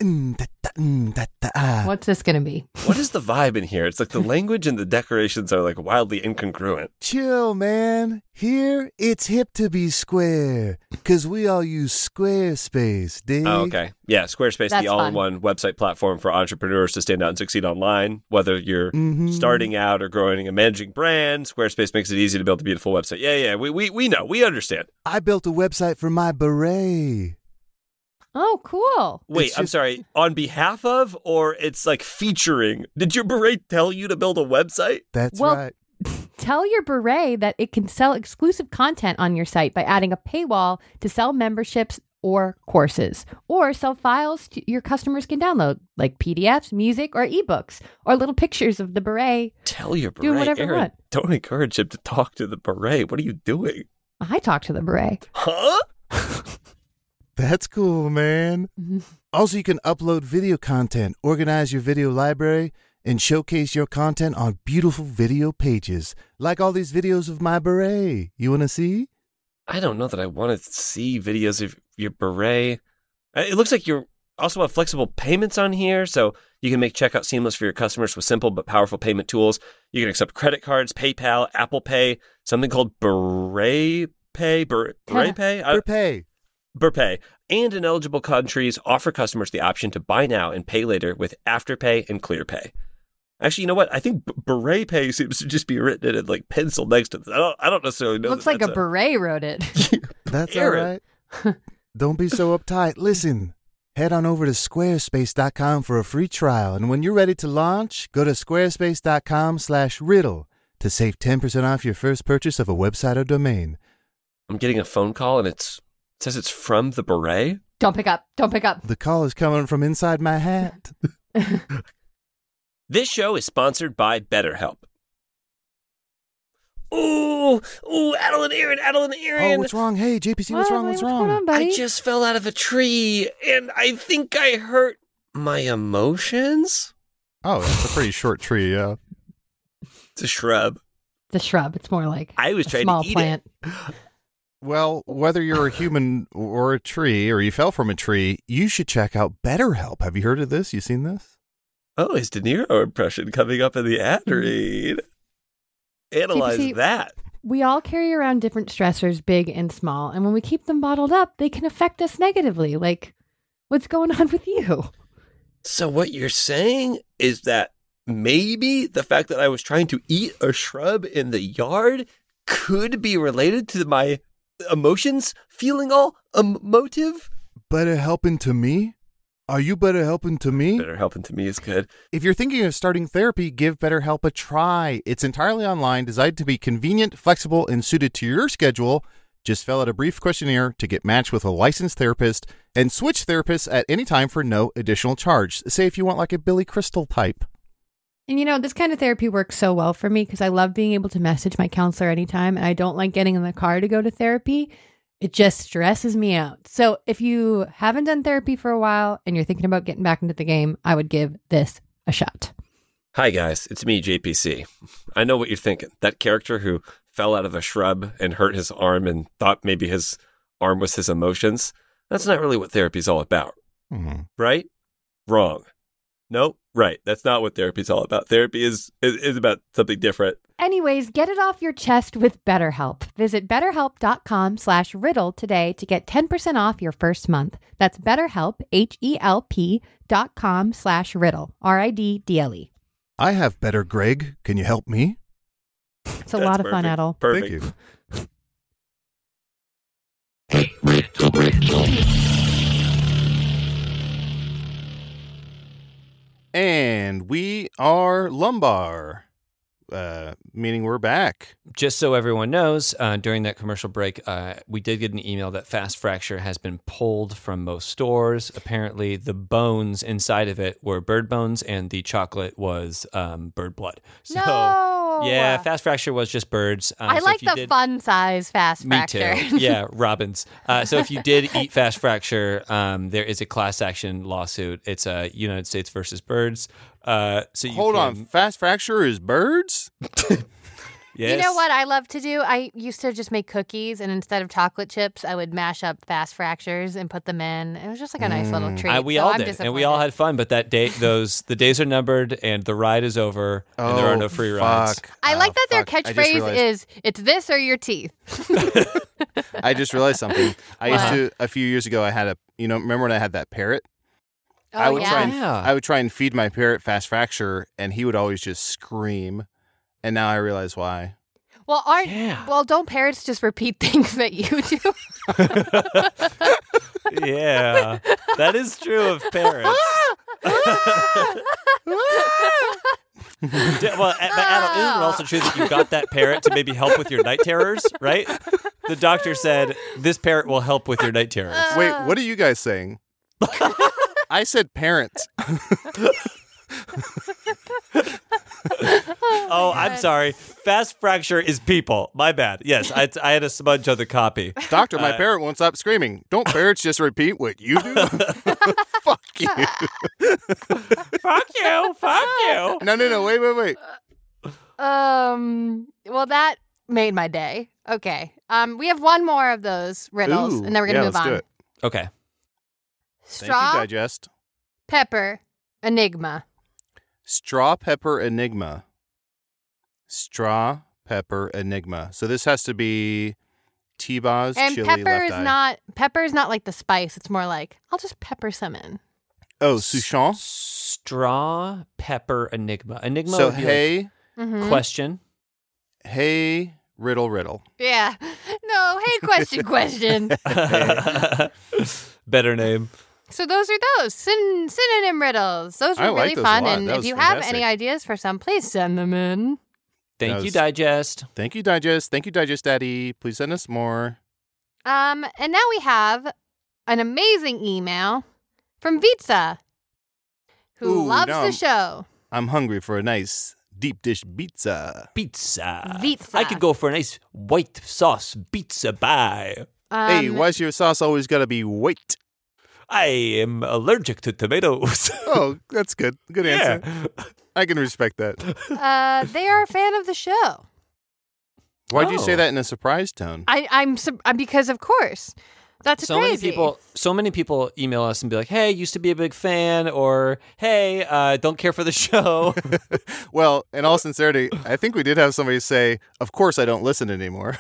What's this going to be? What is the vibe in here? It's like the language and the decorations are like wildly incongruent. Chill, man. Here, it's hip to be square, because we all use Squarespace, dig? Oh, okay. Yeah, Squarespace, That's the all-in-one website platform for entrepreneurs to stand out and succeed online. Whether you're starting out or growing and managing brands, Squarespace makes it easy to build a beautiful website. Yeah, we know. We understand. I built a website for my beret. Oh, cool. Wait, I'm sorry. On behalf of, or it's like featuring? Did your beret tell you to build a website? That's Well, right. Tell your beret that it can sell exclusive content on your site by adding a paywall to sell memberships or courses, or sell files your customers can download, like PDFs, music, or ebooks, or little pictures of the beret. Tell your beret, Doing whatever you Aaron, want. don't encourage him to talk to the beret. What are you doing? I talk to the beret. Huh? That's cool, man. Also, you can upload video content, organize your video library, and showcase your content on beautiful video pages, like all these videos of my beret. You want to see? I don't know that I want to see videos of your beret. It looks like you also have flexible payments on here, so you can make checkout seamless for your customers with simple but powerful payment tools. You can accept credit cards, PayPal, Apple Pay, something called Beret Pay, Beret Pay? Prepay. Burpay, and in eligible countries offer customers the option to buy now and pay later with Afterpay and ClearPay. Actually, you know what? I think Beret Pay seems to just be written in like pencil next to this. I don't necessarily know. Looks like a beret wrote it. That's all Aaron. right. Don't be so uptight. Listen, head on over to squarespace.com for a free trial. And when you're ready to launch, go to squarespace.com/riddle to save 10% off your first purchase of a website or domain. I'm getting a phone call and it says it's from the beret. Don't pick up. Don't pick up. The call is coming from inside my hat. This show is sponsored by BetterHelp. Ooh, Adeline Aaron. Oh, what's wrong? Hey, JPC, what's wrong? What's going wrong? on, buddy? I just fell out of a tree and I think I hurt my emotions. Oh, that's a pretty short tree, yeah. It's a shrub. The shrub. It's more like I was a trying small to eat plant. it. Well, whether you're a human or a tree, or you fell from a tree, you should check out BetterHelp. Have you heard of this? You seen this? Oh, his De Niro impression coming up in the ad read. Analyze JPC, that. We all carry around different stressors, big and small, and when we keep them bottled up, they can affect us negatively. Like, what's going on with you? So what you're saying is that maybe the fact that I was trying to eat a shrub in the yard could be related to my emotions feeling all emotive? Better helping to me? Are you better helping to me? Better helping to me is good. If you're thinking of starting therapy, give BetterHelp a try. It's entirely online, designed to be convenient, flexible, and suited to your schedule. Just fill out a brief questionnaire to get matched with a licensed therapist and switch therapists at any time for no additional charge. Say if you want like a Billy Crystal type. And you know, this kind of therapy works so well for me because I love being able to message my counselor anytime, and I don't like getting in the car to go to therapy. It just stresses me out. So if you haven't done therapy for a while and you're thinking about getting back into the game, I would give this a shot. Hi, guys. It's me, JPC. I know what you're thinking. That character who fell out of a shrub and hurt his arm and thought maybe his arm was his emotions. That's not really what therapy's all about. Mm-hmm. Right? Wrong. Nope. Right. That's not what therapy's all about. Therapy is about something different. Anyways, get it off your chest with BetterHelp. Visit BetterHelp.com/riddle today to get 10% off your first month. That's BetterHelp, HELP.com/riddle, RIDDLE. I have better, Greg. Can you help me? It's a lot of fun, Adel. Perfect. Thank you. And we are lumbar. meaning we're back. Just so everyone knows, during that commercial break, we did get an email that Fast Fracture has been pulled from most stores. Apparently, the bones inside of it were bird bones, and the chocolate was bird blood. So, No! yeah, Fast Fracture was just birds. I so like if you the did- fun size Fast Me Fracture. too. Yeah, Robins. So if you did eat Fast Fracture, there is a class action lawsuit. It's United States versus birds. So you Hold can, on, Fast Fracture is birds? Yes. You know what I love to do? I used to just make cookies, and instead of chocolate chips, I would mash up Fast Fractures and put them in. It was just like a nice little treat. We so all I'm did, and we all disappointed. had fun. But that day, the days are numbered, and the ride is over, and there are no free rides. Fuck. I like that their Fuck. I just catchphrase realized- is, it's this or your teeth. I just realized something. I used Wow. to, a few years ago, I had a, remember when I had that parrot? Oh, I would yeah. try and Yeah. I would try and feed my parrot Fast Fracture, and he would always just scream. And now I realize why. Well, Yeah. well, don't parrots just repeat things that you do? Yeah, that is true of parrots. Well, but Adam, isn't it also true that you got that parrot to maybe help with your night terrors, right? The doctor said this parrot will help with your night terrors. Wait, what are you guys saying? I said parents. Oh, I'm sorry. Fast Fracture is people. My bad. Yes, I had a smudge on the copy. Doctor, my parrot won't stop screaming. Don't parrots just repeat what you do? Fuck you. Fuck you. Fuck you. No, wait. Well, that made my day. Okay. We have one more of those riddles, Ooh, and then we're going to yeah, move let's on. do it. Okay. Thank you, Straw, Digest. pepper, enigma. Straw pepper enigma. Straw pepper enigma. So this has to be T-Boz, And chili, pepper left is eye. not like the spice. It's more like, I'll just pepper some in. Oh, Souchon. Straw pepper enigma. Enigma So would be hey, Mhm. question. hey, riddle. Yeah. No, hey, question. Better name. So those are those synonym riddles. Those I were like really those a fun. lot. And That if was you have fantastic. any ideas for some, please send them in. Thank That you, was- Digest. Thank you, Digest. Thank you, Digest Daddy. Please send us more. And now we have an amazing email from Vitsa, who Ooh, loves now the I'm- show. I'm hungry for a nice deep dish pizza. Pizza. Pizza. I could go for a nice white sauce pizza pie. Hey, why's your sauce always gotta be white? I am allergic to tomatoes. Oh, that's good. Good answer. I can respect that. they are a fan of the show. Why'd you say Oh. that in a surprise tone? I'm because of course. That's So crazy. many people email us and be like, "Hey, used to be a big fan," or "Hey, don't care for the show." Well, in all sincerity, I think we did have somebody say, "Of course I don't listen anymore,"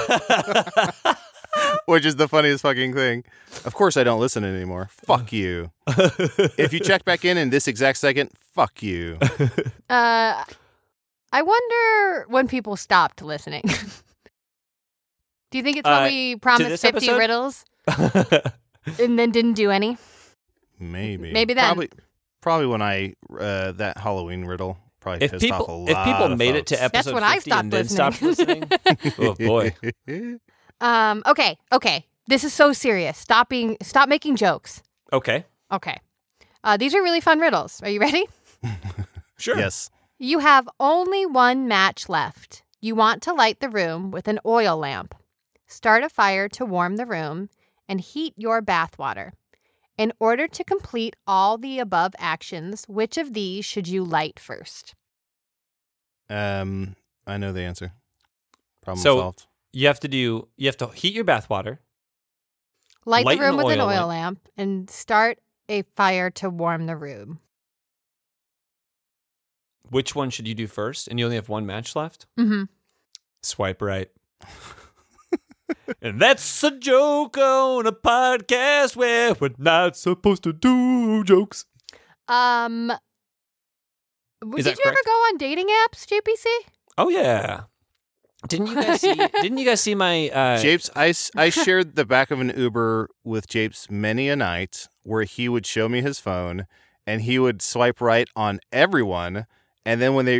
which is the funniest fucking thing. Of course I don't listen anymore. Fuck you. If you check back in this exact second, fuck you. I wonder when people stopped listening. Do you think it's when we promised this 50 episode? riddles and then didn't do any? Maybe. Maybe then. Probably when I that Halloween riddle probably if pissed off a people lot of made it to folks. That's episode when I 50 stopped and then listening. stopped listening, oh boy. Okay. This is so serious. Stop making jokes. Okay, Okay. These are really fun riddles. Are you ready? sure. Yes. You have only one match left. You want to light the room with an oil lamp. Start a fire to warm the room and heat your bathwater. In order to complete all the above actions, which of these should you light first? I know the answer. Problem So- solved. You have to heat your bathwater. Light Light the room an with an oil oil lamp and start a fire to warm the room. Which one should you do first? And you only have one match left? Mm-hmm. Swipe right. And that's a joke on a podcast where we're not supposed to do jokes. Did Is you that ever correct? go on dating apps, JPC? Oh yeah. Didn't you guys see my Japes, I shared the back of an Uber with Japes many a night where he would show me his phone and he would swipe right on everyone. And then when they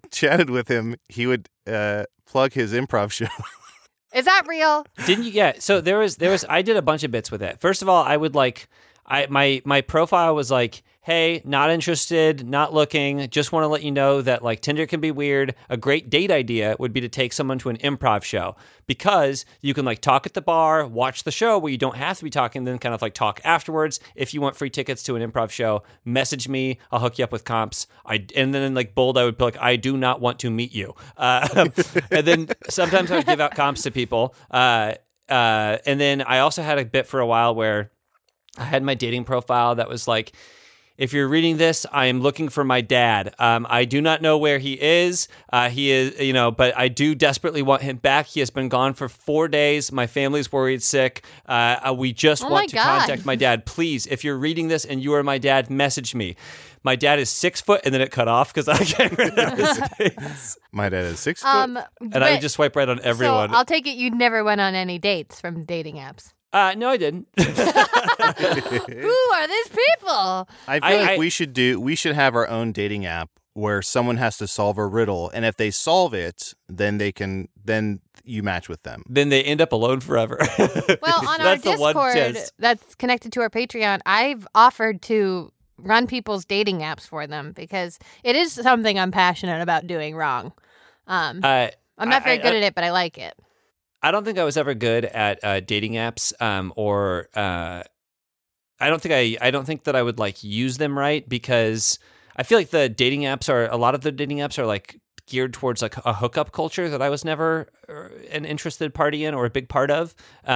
chatted with him, he would plug his improv show. Is that real? Didn't you? Yeah. So there was. I did a bunch of bits with it. First of all, I would my profile was like, hey, not interested, not looking. Just want to let you know that like Tinder can be weird. A great date idea would be to take someone to an improv show because you can like talk at the bar, watch the show where you don't have to be talking, then kind of like talk afterwards. If you want free tickets to an improv show, message me. I'll hook you up with comps. And then in like bold, I would be like, I do not want to meet you. And then sometimes I would give out comps to people. And then I also had a bit for a while where I had my dating profile that was like, if you're reading this, I am looking for my dad. I do not know where he is. He is, but I do desperately want him back. He has been gone for 4 days. My family's worried sick. We just want to contact my dad. Please, if you're reading this and you are my dad, message me. My dad is 6 foot, and then it cut off because I can't remember his face. My dad is 6 foot. And I would just swipe right on everyone. So I'll take it you never went on any dates from dating apps. No, I didn't. Who are these people? I feel like we should have our own dating app where someone has to solve a riddle, and if they solve it, then you match with them. Then they end up alone forever. Well, on our Discord that's connected to our Patreon, I've offered to run people's dating apps for them because it is something I'm passionate about doing wrong. I'm not very good at it, but I like it. I don't think I was ever good at dating apps, I don't think that I would like use them right because I feel like a lot of the dating apps are like geared towards like a hookup culture that I was never an interested party in or a big part of.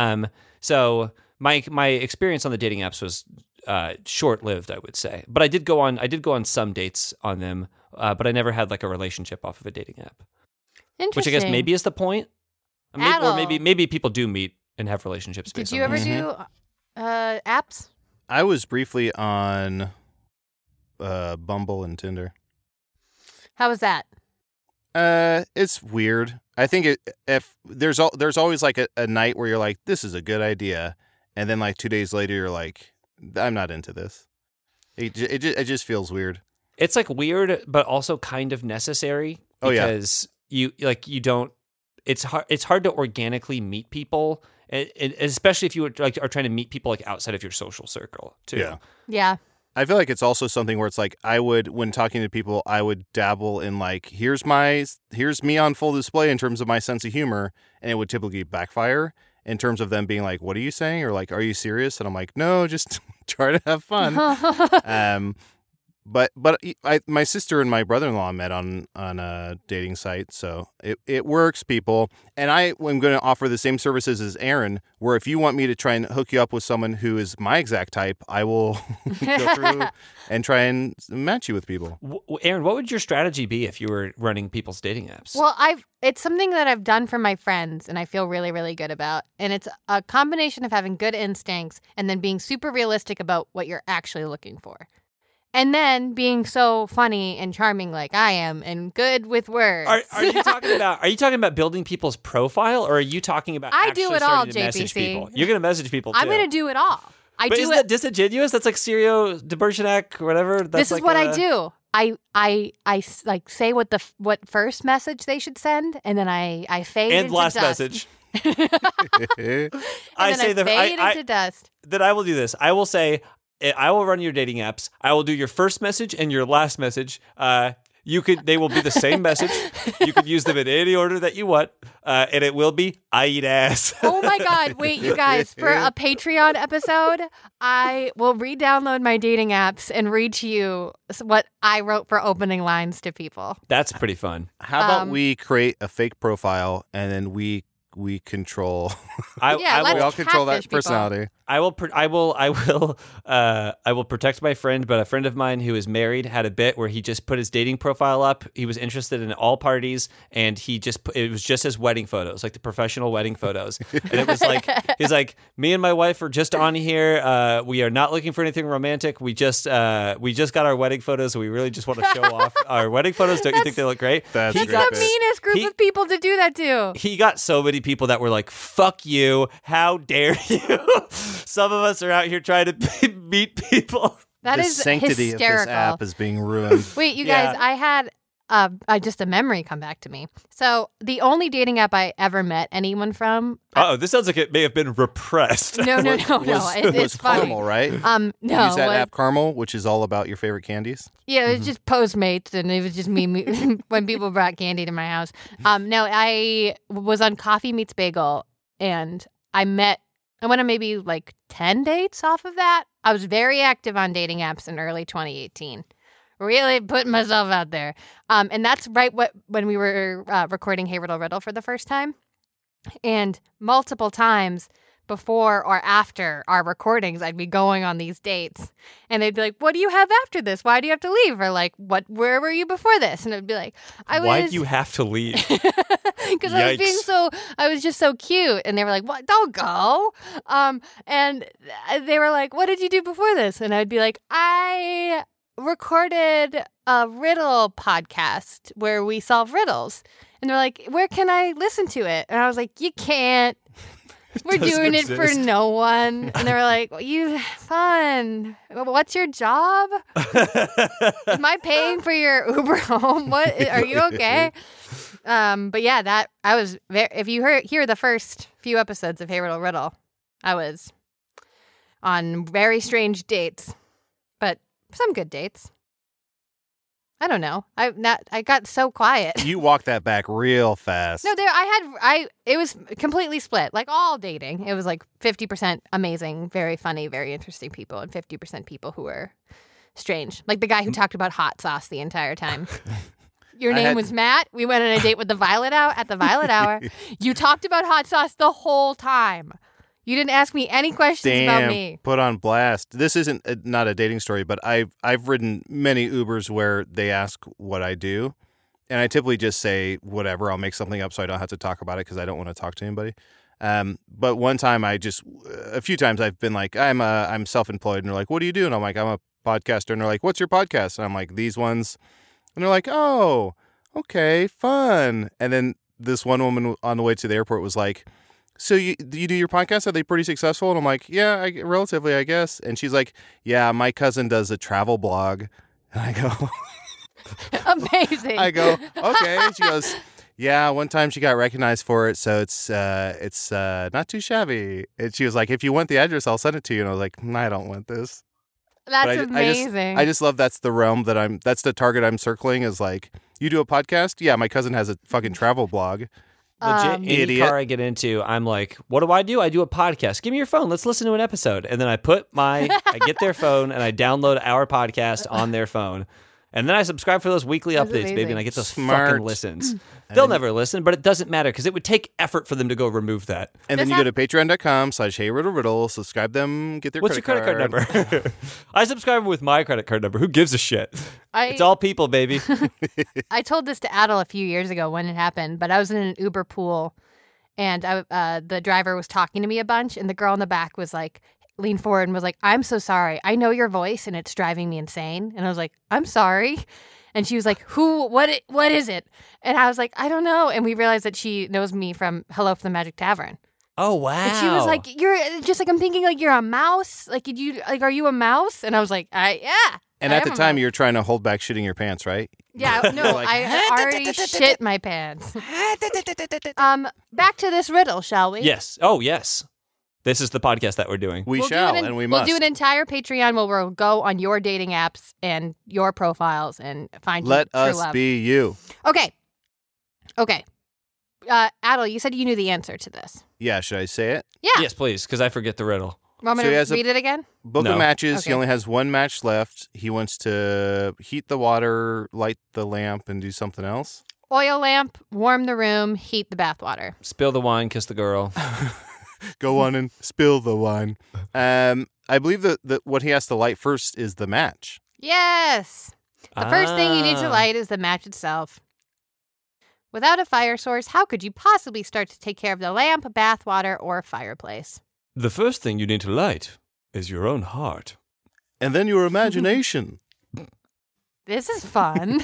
So my experience on the dating apps was short-lived, I would say. But I did go on some dates on them, but I never had like a relationship off of a dating app. Interesting. Which I guess maybe is the point. Maybe people do meet and have relationships. Did you ever do apps? I was briefly on Bumble and Tinder. How was that? It's weird. I think if there's always like a night where you're like, this is a good idea, and then like 2 days later you're like, I'm not into this. It just feels weird. It's like weird, but also kind of necessary because you don't. It's hard to organically meet people, especially if you are trying to meet people like outside of your social circle too. Yeah. I feel like it's also something where it's like when talking to people, I would dabble in like, here's me on full display in terms of my sense of humor, and it would typically backfire in terms of them being like, what are you saying? Or like, are you serious? And I'm like, no, just try to have fun. But my sister and my brother-in-law met on a dating site, so it works, people. And I am going to offer the same services as Aaron, where if you want me to try and hook you up with someone who is my exact type, I will go through and try and match you with people. Aaron, what would your strategy be if you were running people's dating apps? Well, it's something that I've done for my friends, and I feel really, really good about. And it's a combination of having good instincts and then being super realistic about what you're actually looking for. And then being so funny and charming like I am and good with words. Are you talking about building people's profile, or are you talking about I actually do it all, starting to message JPC. people? You're going to message people too. I'm going to do it all. But isn't that disingenuous? That's like Sirio de Bergerac or whatever. This is what I do. I like say what first message they should send, and then I fade and into last dust. message. I fade into dust. Then I will do this. I will say, I will run your dating apps. I will do your first message and your last message. They will be the same message. You can use them in any order that you want, and it will be I eat ass. Oh my God! Wait, you guys, for a Patreon episode, I will re-download my dating apps and read to you what I wrote for opening lines to people. That's pretty fun. How about we create a fake profile and then we control. We all control that personality. I will protect my friend, but a friend of mine who is married had a bit where he just put his dating profile up. He was interested in all parties, and it was just his wedding photos, like the professional wedding photos. And it was like, he's like, me and my wife are just on here. We are not looking for anything romantic. We just got our wedding photos, so we really just want to show off our wedding photos. Don't you think they look great? That's the meanest group of people to do that to. He got so many people that were like, fuck you. How dare you? Some of us are out here trying to meet people. That the is sanctity hysterical. of this app is being ruined. Wait, you guys, I had just a memory come back to me. So the only dating app I ever met anyone from. This sounds like it may have been repressed. No. was It's funny. Caramel, right? No. You use that what- app Caramel, which is all about your favorite candies. Yeah, it was just Postmates, and it was just me when people brought candy to my house. No, I was on Coffee Meets Bagel, and I went on maybe like 10 dates off of that. I was very active on dating apps in early 2018. Really putting myself out there. And that's right when we were recording Hey Riddle Riddle for the first time. And multiple times before or after our recordings, I'd be going on these dates. And they'd be like, what do you have after this? Why do you have to leave? Or like, where were you before this? And it'd be like, Why do you have to leave? Because I was just so cute. And they were like, what? Don't go. And they were like, what did you do before this? And I'd be like, I recorded a riddle podcast where we solve riddles. And they're like, where can I listen to it? And I was like, you can't. We're doing it for no one. And they were like, fun. What's your job? Am I paying for your Uber home? What? Are you okay? But yeah, that I was if you hear the first few episodes of Hey Riddle Riddle, I was on very strange dates, but some good dates. I don't know. I got so quiet. You walked that back real fast. No, it was completely split. Like all dating, it was like 50% amazing, very funny, very interesting people, and 50% people who were strange. Like the guy who talked about hot sauce the entire time. Your name was Matt. We went on a date with the Violet Hour at the Violet Hour. You talked about hot sauce the whole time. You didn't ask me any questions about me. Put on blast. This isn't not a dating story, but I've ridden many Ubers where they ask what I do, and I typically just say whatever. I'll make something up so I don't have to talk about it because I don't want to talk to anybody. But one time a few times I've been like, I'm self-employed, and they're like, what do you do? And I'm like, I'm a podcaster, and they're like, what's your podcast? And I'm like, these ones, and they're like, oh, okay, fun. And then this one woman on the way to the airport was like, so you do your podcast? Are they pretty successful? And I'm like, yeah, relatively, I guess. And she's like, yeah, my cousin does a travel blog. And I go, amazing. I go, okay. And she goes, yeah, one time she got recognized for it, so it's not too shabby. And she was like, if you want the address, I'll send it to you. And I was like, I don't want this. That's amazing. I just love that's the realm that's the target I'm circling is like, you do a podcast? Yeah, my cousin has a fucking travel blog. Legit, any Idiot. car I get into, I'm like, what do? I do a podcast. Give me your phone. Let's listen to an episode. And then I get their phone and I download our podcast on their phone. And then I subscribe for those weekly That's updates, amazing. baby, and I get those Smart. fucking listens. They'll never listen, but it doesn't matter because it would take effort for them to go remove that. And then you go to patreon.com/HeyRiddleRiddle, subscribe them, get their What's your credit card number? I subscribe with my credit card number. Who gives a shit? It's all people, baby. I told this to Adel a few years ago when it happened, but I was in an Uber pool, and the driver was talking to me a bunch, and the girl in the back was like, leaned forward and was like, I'm so sorry. I know your voice, and it's driving me insane. And I was like, I'm sorry. And she was like, what is it? And I was like, I don't know. And we realized that she knows me from Hello from the Magic Tavern. Oh, wow. And she was like, you're just like, I'm thinking like you're a mouse. Like, are you a mouse? And I was like, yeah. And I at am the a time, mouse. you're trying to hold back shitting your pants, right? Yeah, no, Like, I already shit my pants. Back to this riddle, shall we? Yes. Oh, yes. This is the podcast that we're doing. We We'll shall, do and we must. We'll do an entire Patreon where we'll go on your dating apps and your profiles and find Let true us love. be you. Okay. Adel, you said you knew the answer to this. Yeah, should I say it? Yeah. Yes, please, because I forget the riddle. Want me So he to has a- read it again? Book No. of matches. Okay. He only has one match left. He wants to heat the water, light the lamp, and do something else. Oil lamp, warm the room, heat the bathwater. Spill the wine, kiss the girl. Go on and spill the wine. I believe that what he has to light first is the match. Yes. The first thing you need to Ah. light is the match itself. Without a fire source, how could you possibly start to take care of the lamp, bathwater, or fireplace? The first thing you need to light is your own heart. And then your imagination. This is fun.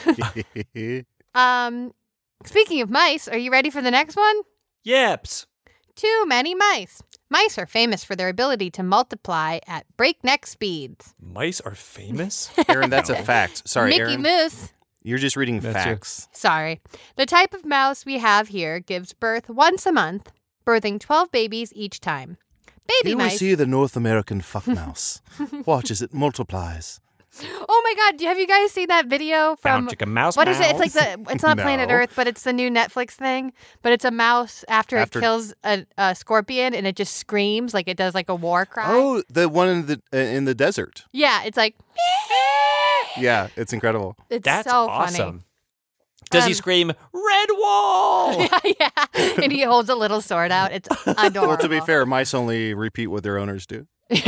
Speaking of mice, are you ready for the next one? Yeps. Too many mice. Mice are famous for their ability to multiply at breakneck speeds. Mice are famous? Aaron, that's a fact. Sorry, Mickey Aaron. Mouse. You're just reading That's facts. Sorry. The type of mouse we have here gives birth once a month, birthing 12 babies each time. Baby Here we mice. see the North American fuck mouse. Watch as it multiplies. Oh my God! Have you guys seen that video from? Found chicken mouse. What is it? It's like mouse. it's not Planet No. Earth, but it's the new Netflix thing. But it's a mouse after it kills a scorpion, and it just screams like it does like a war cry. Oh, the one in the desert. Yeah, it's like. Yeah, it's incredible. It's That's so awesome. Does he scream, Red Wall? funny. Yeah, and he holds a little sword out. It's adorable. Well, to be fair, mice only repeat what their owners do.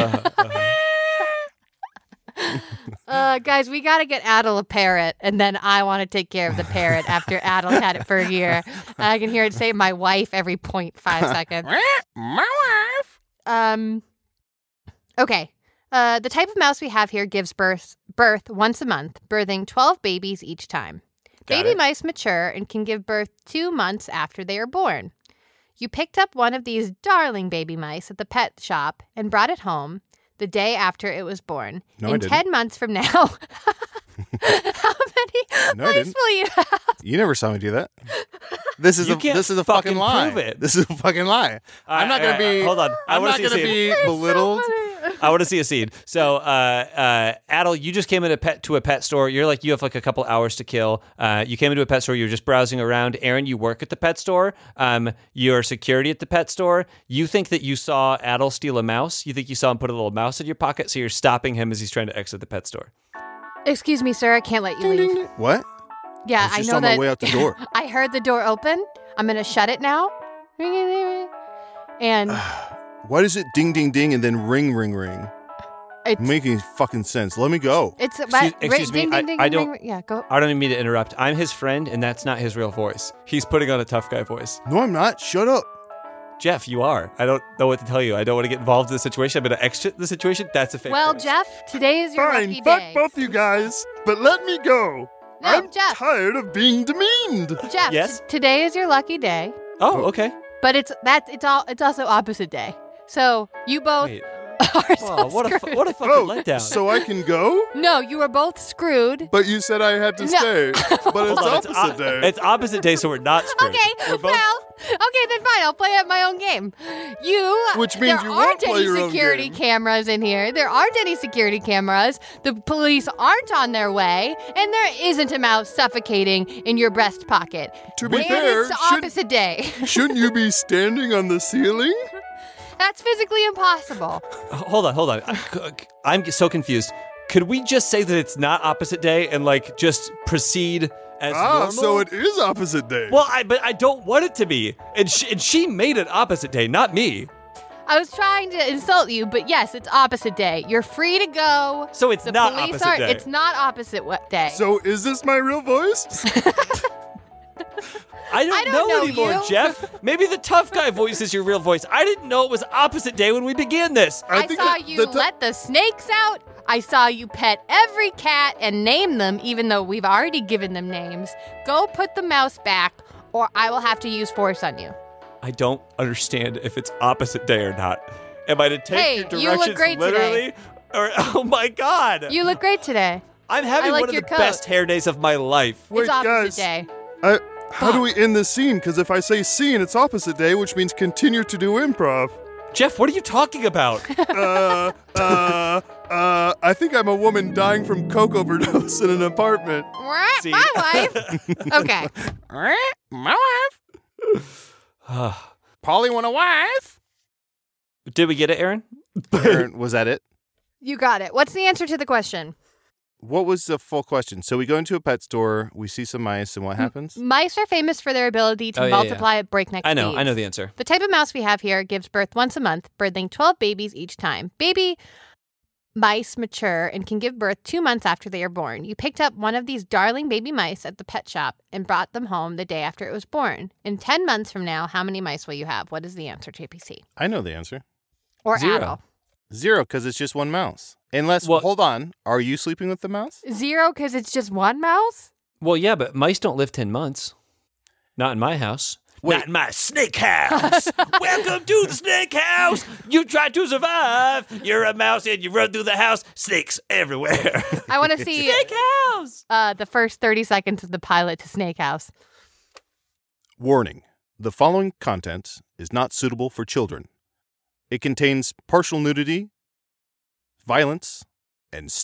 Guys, we got to get Adel a parrot, and then I want to take care of the parrot after Adel's had it for a year. I can hear it say "my wife" every 0.5 seconds. My wife. Okay. The type of mouse we have here gives birth once a month, birthing 12 babies each time. Got Baby it. mice mature and can give birth 2 months after they are born. You picked up one of these darling baby mice at the pet shop and brought it home the day after it was born. No, I In didn't. 10 months from now, how many No, I mice didn't. will you have? You never saw me do that. This is You a can't this is a fucking fucking lie. prove it. This is a fucking lie. I'm not gonna be. Hold on. I I'm wanna not see a gonna scene. be belittled. I want to see a scene. So, Adel, you just came to a pet store. You're like, you have like a couple hours to kill. You came into a pet store. You're just browsing around. Aaron, you work at the pet store. You're security at the pet store. You think that you saw Adel steal a mouse. You think you saw him put a little mouse in your pocket. So you're stopping him as he's trying to exit the pet store. Excuse me, sir. I can't let you leave. What? Yeah, I was just know on that. my way out the door. I heard the door open. I'm going to shut it now. And Why does it ding ding ding and then ring ring ring? it's Making fucking sense. Let me go. it's excuse me, ding, ding, ding, I ding, don't- ring. Yeah, go. I don't even mean to interrupt. I'm his friend, and that's not his real voice. He's putting on a tough guy voice. No, I'm not. Shut up. Jeff, you are. I don't know what to tell you. I don't want to get involved in the situation. I'm going to exit the situation. That's a fake Well, voice. Jeff, today is your lucky fuck day. both you guys, but let me go. No, I'm Jeff. tired of being demeaned. Jeff, Yes? today is your lucky day, Oh, okay. but it's also opposite day. So you both Wait. are so Oh, what a screwed. what a fucking letdown. so I can go? No, you were both screwed. But you said I had to No. stay. But it's Hold on, opposite day. It's opposite day, so we're not screwed. Okay, We're both- well, okay, then fine. I'll play at my own game. Which means there you won't aren't play any your own security game. cameras in here. There aren't any security cameras. The police aren't on their way, and there isn't a mouse suffocating in your breast pocket. To be And fair, it's the opposite day. shouldn't you be standing on the ceiling? That's physically impossible. Hold on. I'm so confused. Could we just say that it's not opposite day and like just proceed as normal? So it is opposite day. Well, but I don't want it to be. And she made it opposite day, not me. I was trying to insult you, but yes, it's opposite day. You're free to go. So it's The not police opposite aren't. day. It's not opposite day. So is this my real voice? I don't don't know anymore, you. Jeff. Maybe the tough guy voice is your real voice. I didn't know it was opposite day when we began this. I think saw that you the let the snakes out. I saw you pet every cat and name them, even though we've already given them names. Go put the mouse back, or I will have to use force on you. I don't understand if it's opposite day or not. Am I to take Hey, your you look directions great literally? Or oh my god. You look great today. I'm having I like one of your the coat. best hair days of my life. Wait, it's opposite guys. day. How do we end the scene? Because if I say scene, it's opposite day, which means continue to do improv. Jeff, what are you talking about? I think I'm a woman dying from coke overdose in an apartment. See? My wife. Okay. My wife. Polly want a wife? Did we get it, Aaron? Aaron, was that it? You got it. What's the answer to the question? What was the full question? So we go into a pet store, we see some mice, and what happens? Mice are famous for their ability to Oh, yeah, multiply at breakneck I know speeds. the answer. The type of mouse we have here gives birth once a month, birthing 12 babies each time. Baby mice mature and can give birth 2 months after they are born. You picked up one of these darling baby mice at the pet shop and brought them home the day after it was born. In 10 months from now, how many mice will you have? What is the answer, JPC? I know the answer. Or 0. Adel? 0, because it's just one mouse. Unless, Well- hold on, are you sleeping with the mouse? 0 because it's just one mouse? Well, yeah, but mice don't live 10 months. Not in my house. Not in my snake house. Welcome to the snake house. You try to survive. You're a mouse and you run through the house. Snakes everywhere. I want to see Snake house. the first 30 seconds of the pilot to Snake House. Warning. The following content is not suitable for children. It contains partial nudity, violence, and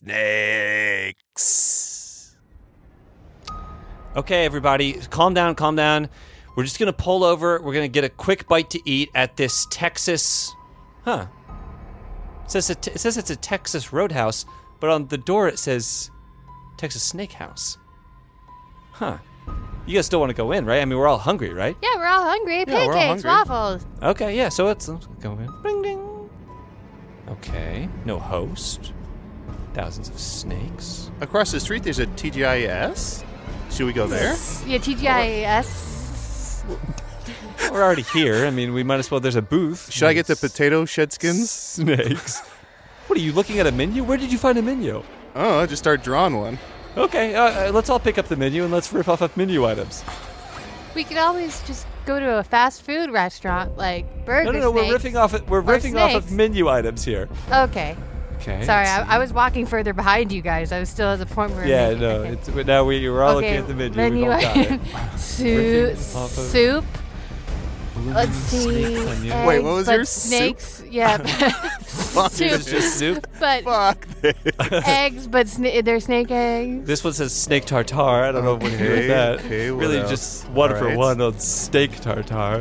snakes. Okay, everybody, calm down, calm down. We're just going to pull over. We're going to get a quick bite to eat at this Texas... It says it's a Texas Roadhouse, but on the door it says Texas Snake House. You guys still want to go in, right? I mean, we're all hungry, right? Yeah, we're all hungry. Yeah, we're all Pancakes, hungry. waffles. Okay, yeah, so let's go in. Bing, ding. Okay, no host. Thousands of snakes. Across the street, there's a TGIS. Should we go there? Yeah, TGIS. We're already here. I mean, we might as well. There's a booth. Should I get the potato shed skins? Snakes. What are you looking at a menu? Where did you find a menu? Oh, I just started drawing one. Okay, let's all pick up the menu and let's rip off menu items. We could always just go to a fast food restaurant like Burger No, we're Snakes. riffing off. We're riffing off of snakes. menu items here. Okay. Okay. Sorry, I was walking further behind you guys. I was still at the point where... Yeah, no. Now we're all looking at the menu. We've all got it. Soup. off of- Soup. Let's see. Snake menu. Eggs, Wait, what was but yours? snakes. Yeah. This is just soup. But Fuck this. eggs, but they're snake eggs. This one says snake tartare. I don't know what to do with Okay, that. okay, what really, else? just one for Alright. one on steak tartare.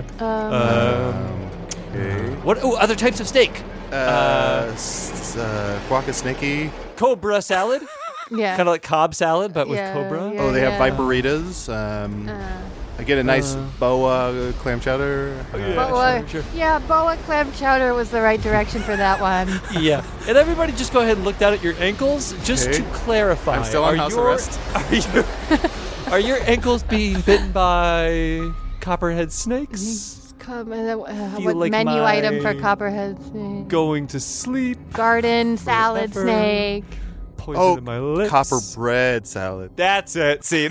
Okay. What? Oh, other types of steak. Guaca snakey. Cobra salad. Yeah. Kind of like Cobb salad, but with Yeah, cobra. yeah. Oh, they have viperitas. I get a nice boa clam chowder. Boa clam chowder was the right direction for that one. Yeah. And everybody just go ahead and look down at your ankles just Okay. to clarify. I'm still on house arrest. Are your ankles being bitten by copperhead snakes? What like menu my- item for copperhead snake? Going to sleep. Garden salad Forever. snake. Poison in my lips. Copper bread salad. That's it. See.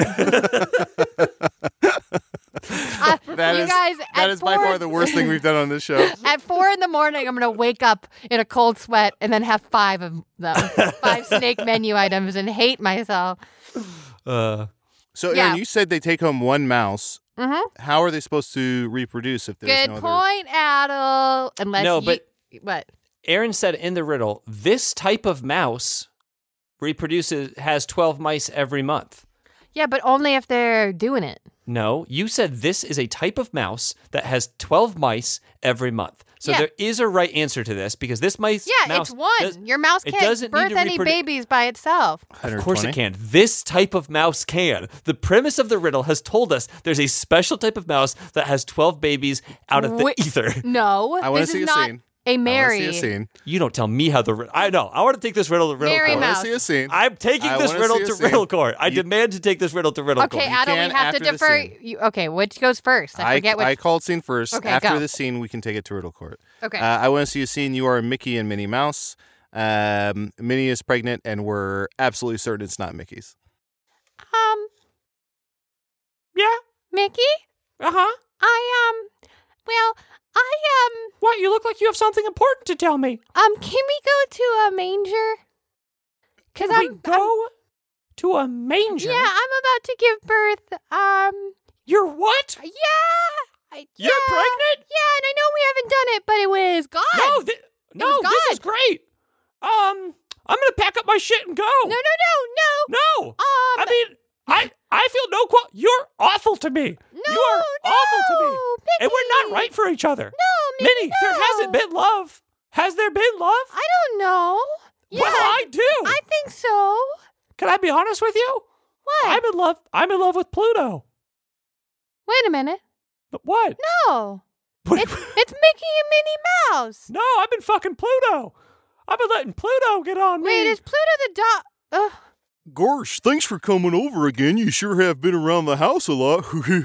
That is by far the worst thing we've done on this show. At 4 a.m, I'm gonna wake up in a cold sweat and then have 5 of them, 5 snake menu items, and hate myself. So, Aaron, Yeah. you said they take home one mouse. Mm-hmm. How are they supposed to reproduce if there's Good no other? point, Adel. Unless No, you, but- what? Aaron said in the riddle, this type of mouse has 12 mice every month. Yeah, but only if they're doing it. No, you said this is a type of mouse that has 12 mice every month. So Yeah. there is a right answer to this because this mouse. Yeah, mouse it's one. does- Your mouse it can't doesn't need birth to any reprodu- babies by itself. Of course it 120? can. This type of mouse can. The premise of the riddle has told us there's a special type of mouse that has 12 babies out of the Wait. ether. No, I wanna this see is a not scene. a I want to Mary. see a scene. You don't tell me how the riddle. I know. I want to take this riddle to riddle Mary court. I want mouse. to see a scene. I'm taking I this wanna riddle see a to scene. riddle court. I You- demand to take this riddle to riddle Okay, court. Adel, we can have to after the defer. scene. Okay, which goes first? I forget which. I called scene first. Okay, After go. the scene, we can take it to riddle court. Okay. I want to see a scene. You are Mickey and Minnie Mouse. Minnie is pregnant, and we're absolutely certain it's not Mickey's. Yeah. Mickey, Uh-huh. What? You look like you have something important to tell me. can we go to a manger? Cause to a manger? yeah, I'm about to give birth. You're what? Yeah. You're pregnant? Yeah, and I know we haven't done it, but it was God. No, was this is God. great. I'm gonna pack up my shit and go. No. No. I mean, I feel no You're awful to me. No, You are awful to me. Mickey. And we're not right for each other. No, Minnie, no. there hasn't been love. Has there been love? I don't know. Yeah, Well, I do. I think so. Can I be honest with you? What? I'm in love. I'm in love with Pluto. Wait a minute. But what? No. What- It's Mickey and Minnie Mouse. No, I've been fucking Pluto. I've been letting Pluto get on me. Wait, is Pluto the dog? Gosh, thanks for coming over again. You sure have been around the house a lot.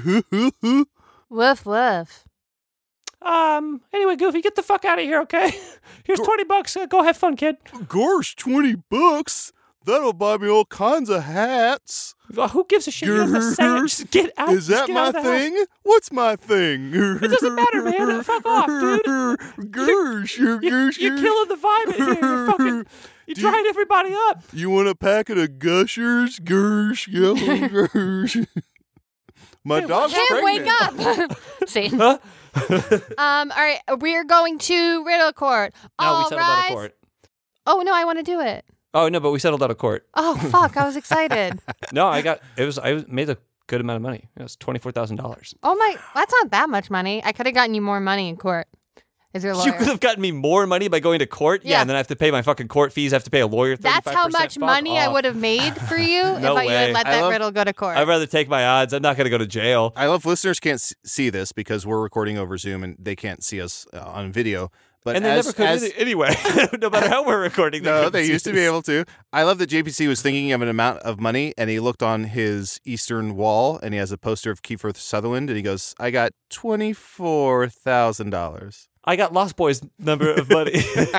Woof woof. Anyway, Goofy, get the fuck out of here, okay? Here's $20. Go have fun, kid. Gosh, $20. That'll buy me all kinds of hats. Well, who gives a shit? You don't have to say it. Just get out. Is that Just get my out of the house. thing? What's my thing? It doesn't matter, man. Fuck off, dude. Gersh, You're killing the vibe in here. You're drying everybody up. You want a packet of Gushers? Gersh, yellow Gersh. My dog's Can't pregnant. wake up. See. Huh? All right, we're going to riddle court. No, we All settled out rise. of court. Oh no, I want to do it. Oh no, but we settled out of court. Oh fuck, I was excited. No, I made a good amount of money. It was $24,000. Oh my, that's not that much money. I could have gotten you more money in court. Is your lawyer? You could have gotten me more money by going to court. Yeah. And then I have to pay my fucking court fees. I have to pay a lawyer 35%. That's how much Fuck money I off. would have made for you No if you had way. let I that love- riddle go to court. I'd rather take my odds. I'm not going to go to jail. I love listeners can't see this because we're recording over Zoom and they can't see us on video. But And they never could anyway. No matter how we're recording. No, couldn't they see used to be this. able to. I love that JPC was thinking of an amount of money, and he looked on his eastern wall, and he has a poster of Kiefer Sutherland, and he goes, "I got $24,000." I got Lost Boys' number of money.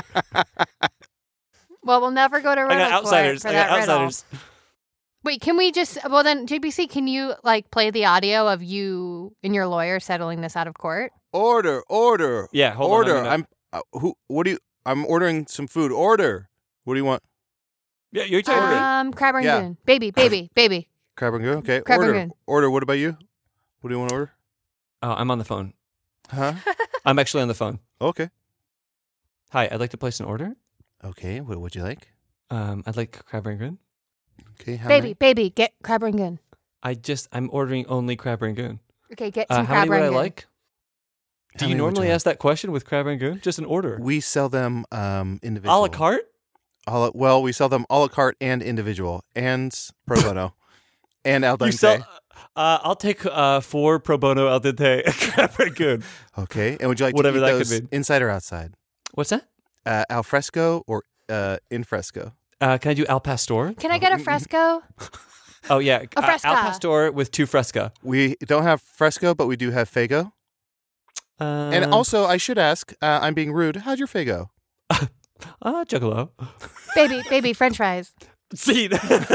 Well, we'll never go to I riddle got court outsiders. for I that got riddle. outsiders. Wait, can we just? Well, then JPC, can you like play the audio of you and your lawyer settling this out of court? Order. Yeah, hold on, order. let me know. I'm ordering some food. Order. What do you want? Yeah, you're talking. Crab Yeah. rangoon, baby. Crab and goon. Okay. Crab order. rangoon. Order. What about you? What do you want to order? Oh, I'm on the phone. Huh? I'm actually on the phone. Okay. Hi, I'd like to place an order. Okay. What would you like? I'd like crab rangoon. Okay. How many? Baby, get crab rangoon. I'm ordering only crab rangoon. Okay, get some How many crab would I rangoon. like? How Do you many would normally like? ask that question with crab rangoon? Just an order. We sell them individual. A la carte? We sell them a la carte and individual and pro bono and al dente. You sell. I'll take 4 pro bono al dente crab rangoon. Okay. And would you like Whatever to eat that could those mean. inside or outside? What's that? Al fresco or in fresco? Can I do al pastor? Can I get a fresco? Oh yeah, A fresca. al pastor with 2 fresca. We don't have fresco, but we do have fago. And also, I should ask, I'm being rude. How'd your fago? Juggalo. baby, French fries. Scene.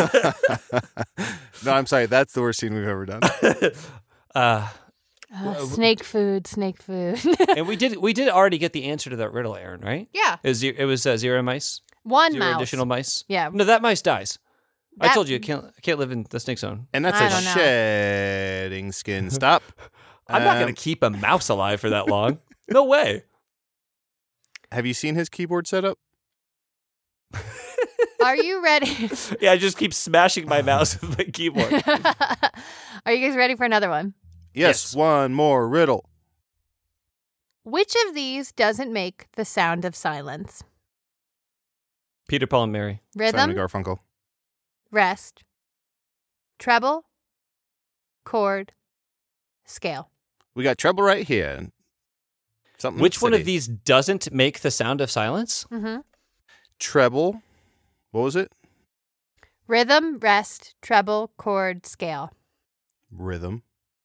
No, I'm sorry. That's the worst scene we've ever done. Snake food. And we did already get the answer to that riddle, Aaron, right? Yeah, It was 0 mice, one 0 mouse. additional mice. Yeah. No, that mice dies. I That- told you I can't live in the snake zone. And that's I a don't know. shedding skin. Stop. I'm not going to keep a mouse alive for that long. No way. Have you seen his keyboard setup? Are you ready? Yeah, I just keep smashing my mouse with my keyboard. Are you guys ready for another one? Yes. Yes. One more riddle. Which of these doesn't make the sound of silence? Peter, Paul, and Mary. Rhythm, Simon and Garfunkel. rest, treble, chord, scale. We got treble right here. Something. Which one city. of these doesn't make the sound of silence? Mm-hmm. Treble. What was it? Rhythm, rest, treble, chord, scale. Rhythm.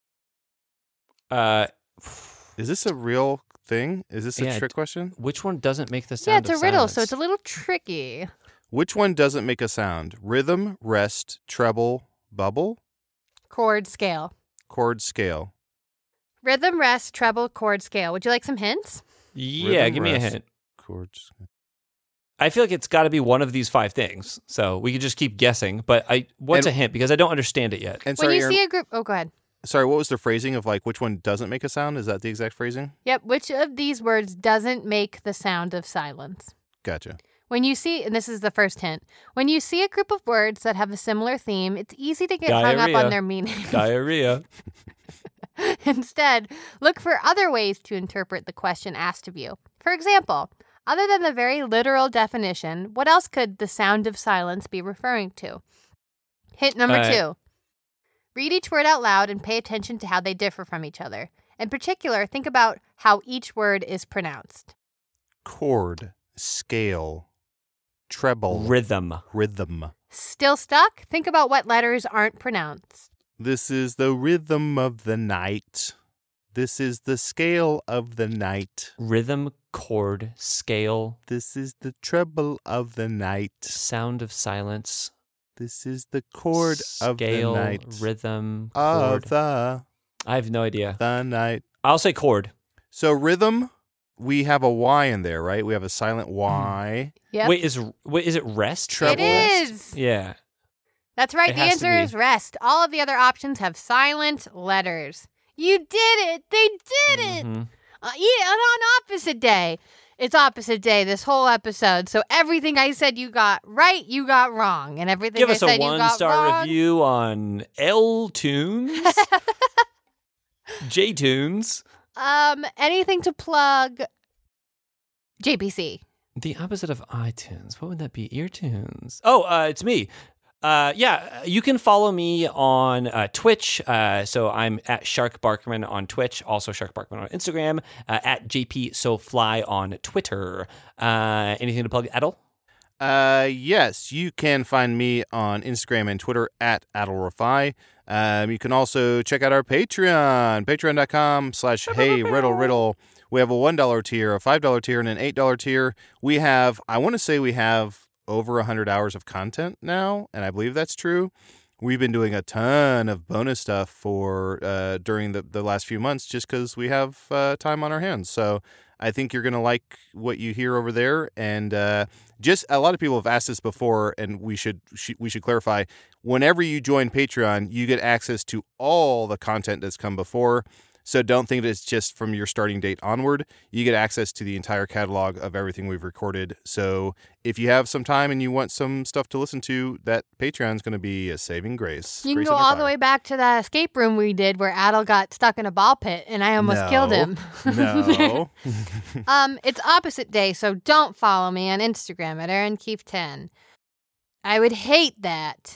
Uh, Is this a real thing? Is this a Yeah, trick question? which one doesn't make the Yeah, sound it's a of riddle, silence? so it's a little tricky. Which one doesn't make a sound? Rhythm, rest, treble, bubble, Chord, scale. chord, scale. Rhythm, rest, treble, chord, scale. Would you like some hints? Yeah, Rhythm, give me a rest, hint. Chord. I feel like it's got to be one of these 5 things. So we could just keep guessing. But what's And- a hint? Because I don't understand it yet. And When sorry, you Aaron, see a group, oh, go ahead. sorry, what was the phrasing of like which one doesn't make a sound? Is that the exact phrasing? Yep. Which of these words doesn't make the sound of silence? Gotcha. When you see, and this is the first hint, when you see a group of words that have a similar theme, it's easy to get hung up Diarrhea. on their meaning. Diarrhea. Instead, look for other ways to interpret the question asked of you. For example, other than the very literal definition, what else could the sound of silence be referring to? Hint number All right. 2. Read each word out loud and pay attention to how they differ from each other. In particular, think about how each word is pronounced. Chord, scale, treble, Rhythm. rhythm. Still stuck? Think about what letters aren't pronounced. This is the rhythm of the night. This is the scale of the night. Rhythm, chord, scale, This is the treble of the night. sound of silence. This is the chord of the Scale, night. rhythm, chord. Of the I have no idea. night. I'll say chord. So rhythm, we have a Y in there, right? We have a silent Y. Yep. Wait, is it rest? Treble. It is. Yeah. That's right. It The has to answer be. is rest. All of the other options have silent letters. You did it. They did it. Mhm. Yeah, and on opposite day. It's opposite day this whole episode. So everything I said you got right, you got wrong. And everything Give I us said a you got 1-star wrong. review on L Tunes, J Tunes. Anything to plug JPC. The opposite of iTunes. What would that be? Eartunes. Oh, it's me. Yeah, you can follow me on Twitch. So I'm at Shark Barkman on Twitch, also Shark Barkman on Instagram, at JPSoFly on Twitter. Anything to plug, Adel? Yes, you can find me on Instagram and Twitter at AdelRafai. You can also check out our Patreon, patreon.com/HeyRiddleRiddle. We have a $1 tier, a $5 tier, and an $8 tier. We have, I want to say we have over 100 hours of content now, and I believe that's true. We've been doing a ton of bonus stuff for during the last few months just because we have time on our hands. So I think you're going to like what you hear over there. And just a lot of people have asked this before, and we should clarify. Whenever you join Patreon, you get access to all the content that's come before. So don't think that it's just from your starting date onward. You get access to the entire catalog of everything we've recorded. So if you have some time and you want some stuff to listen to, that Patreon's going to be a saving grace. You can Grace go under all fire. the way back to that escape room we did where Adel got stuck in a ball pit and I almost killed him. No. It's opposite day, so don't follow me on Instagram at AaronKeefe10. I would hate that.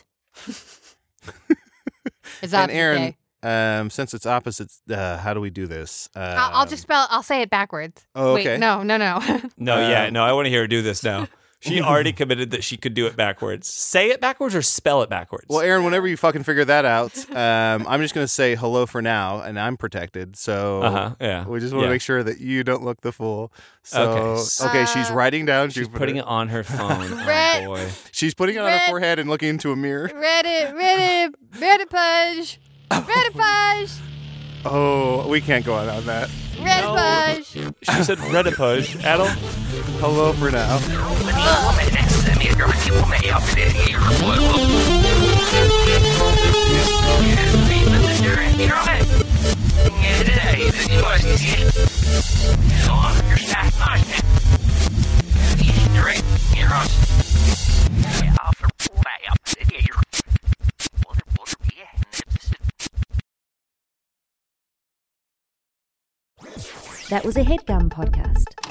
It's opposite And Aaron, day. since it's opposites, how do we do this? I'll just spell. I'll say it backwards. Oh, Wait, okay. no. No, I want to hear her do this now. She already committed that she could do it backwards. Say it backwards or spell it backwards? Well, Aaron, whenever you fucking figure that out, I'm just going to say hello for now, and I'm protected. So yeah. we just want to Yeah. make sure that you don't look the fool. So, Okay. okay, she's writing down. She's Jupiter. putting it on her phone. Red- Oh, boy. She's putting it on Red- her forehead and looking into a mirror. Reddit page. Reddit page. Oh, we can't go on that. Reddit page. She said Reddipage. Adel? Hello for now. That was a HeadGum podcast.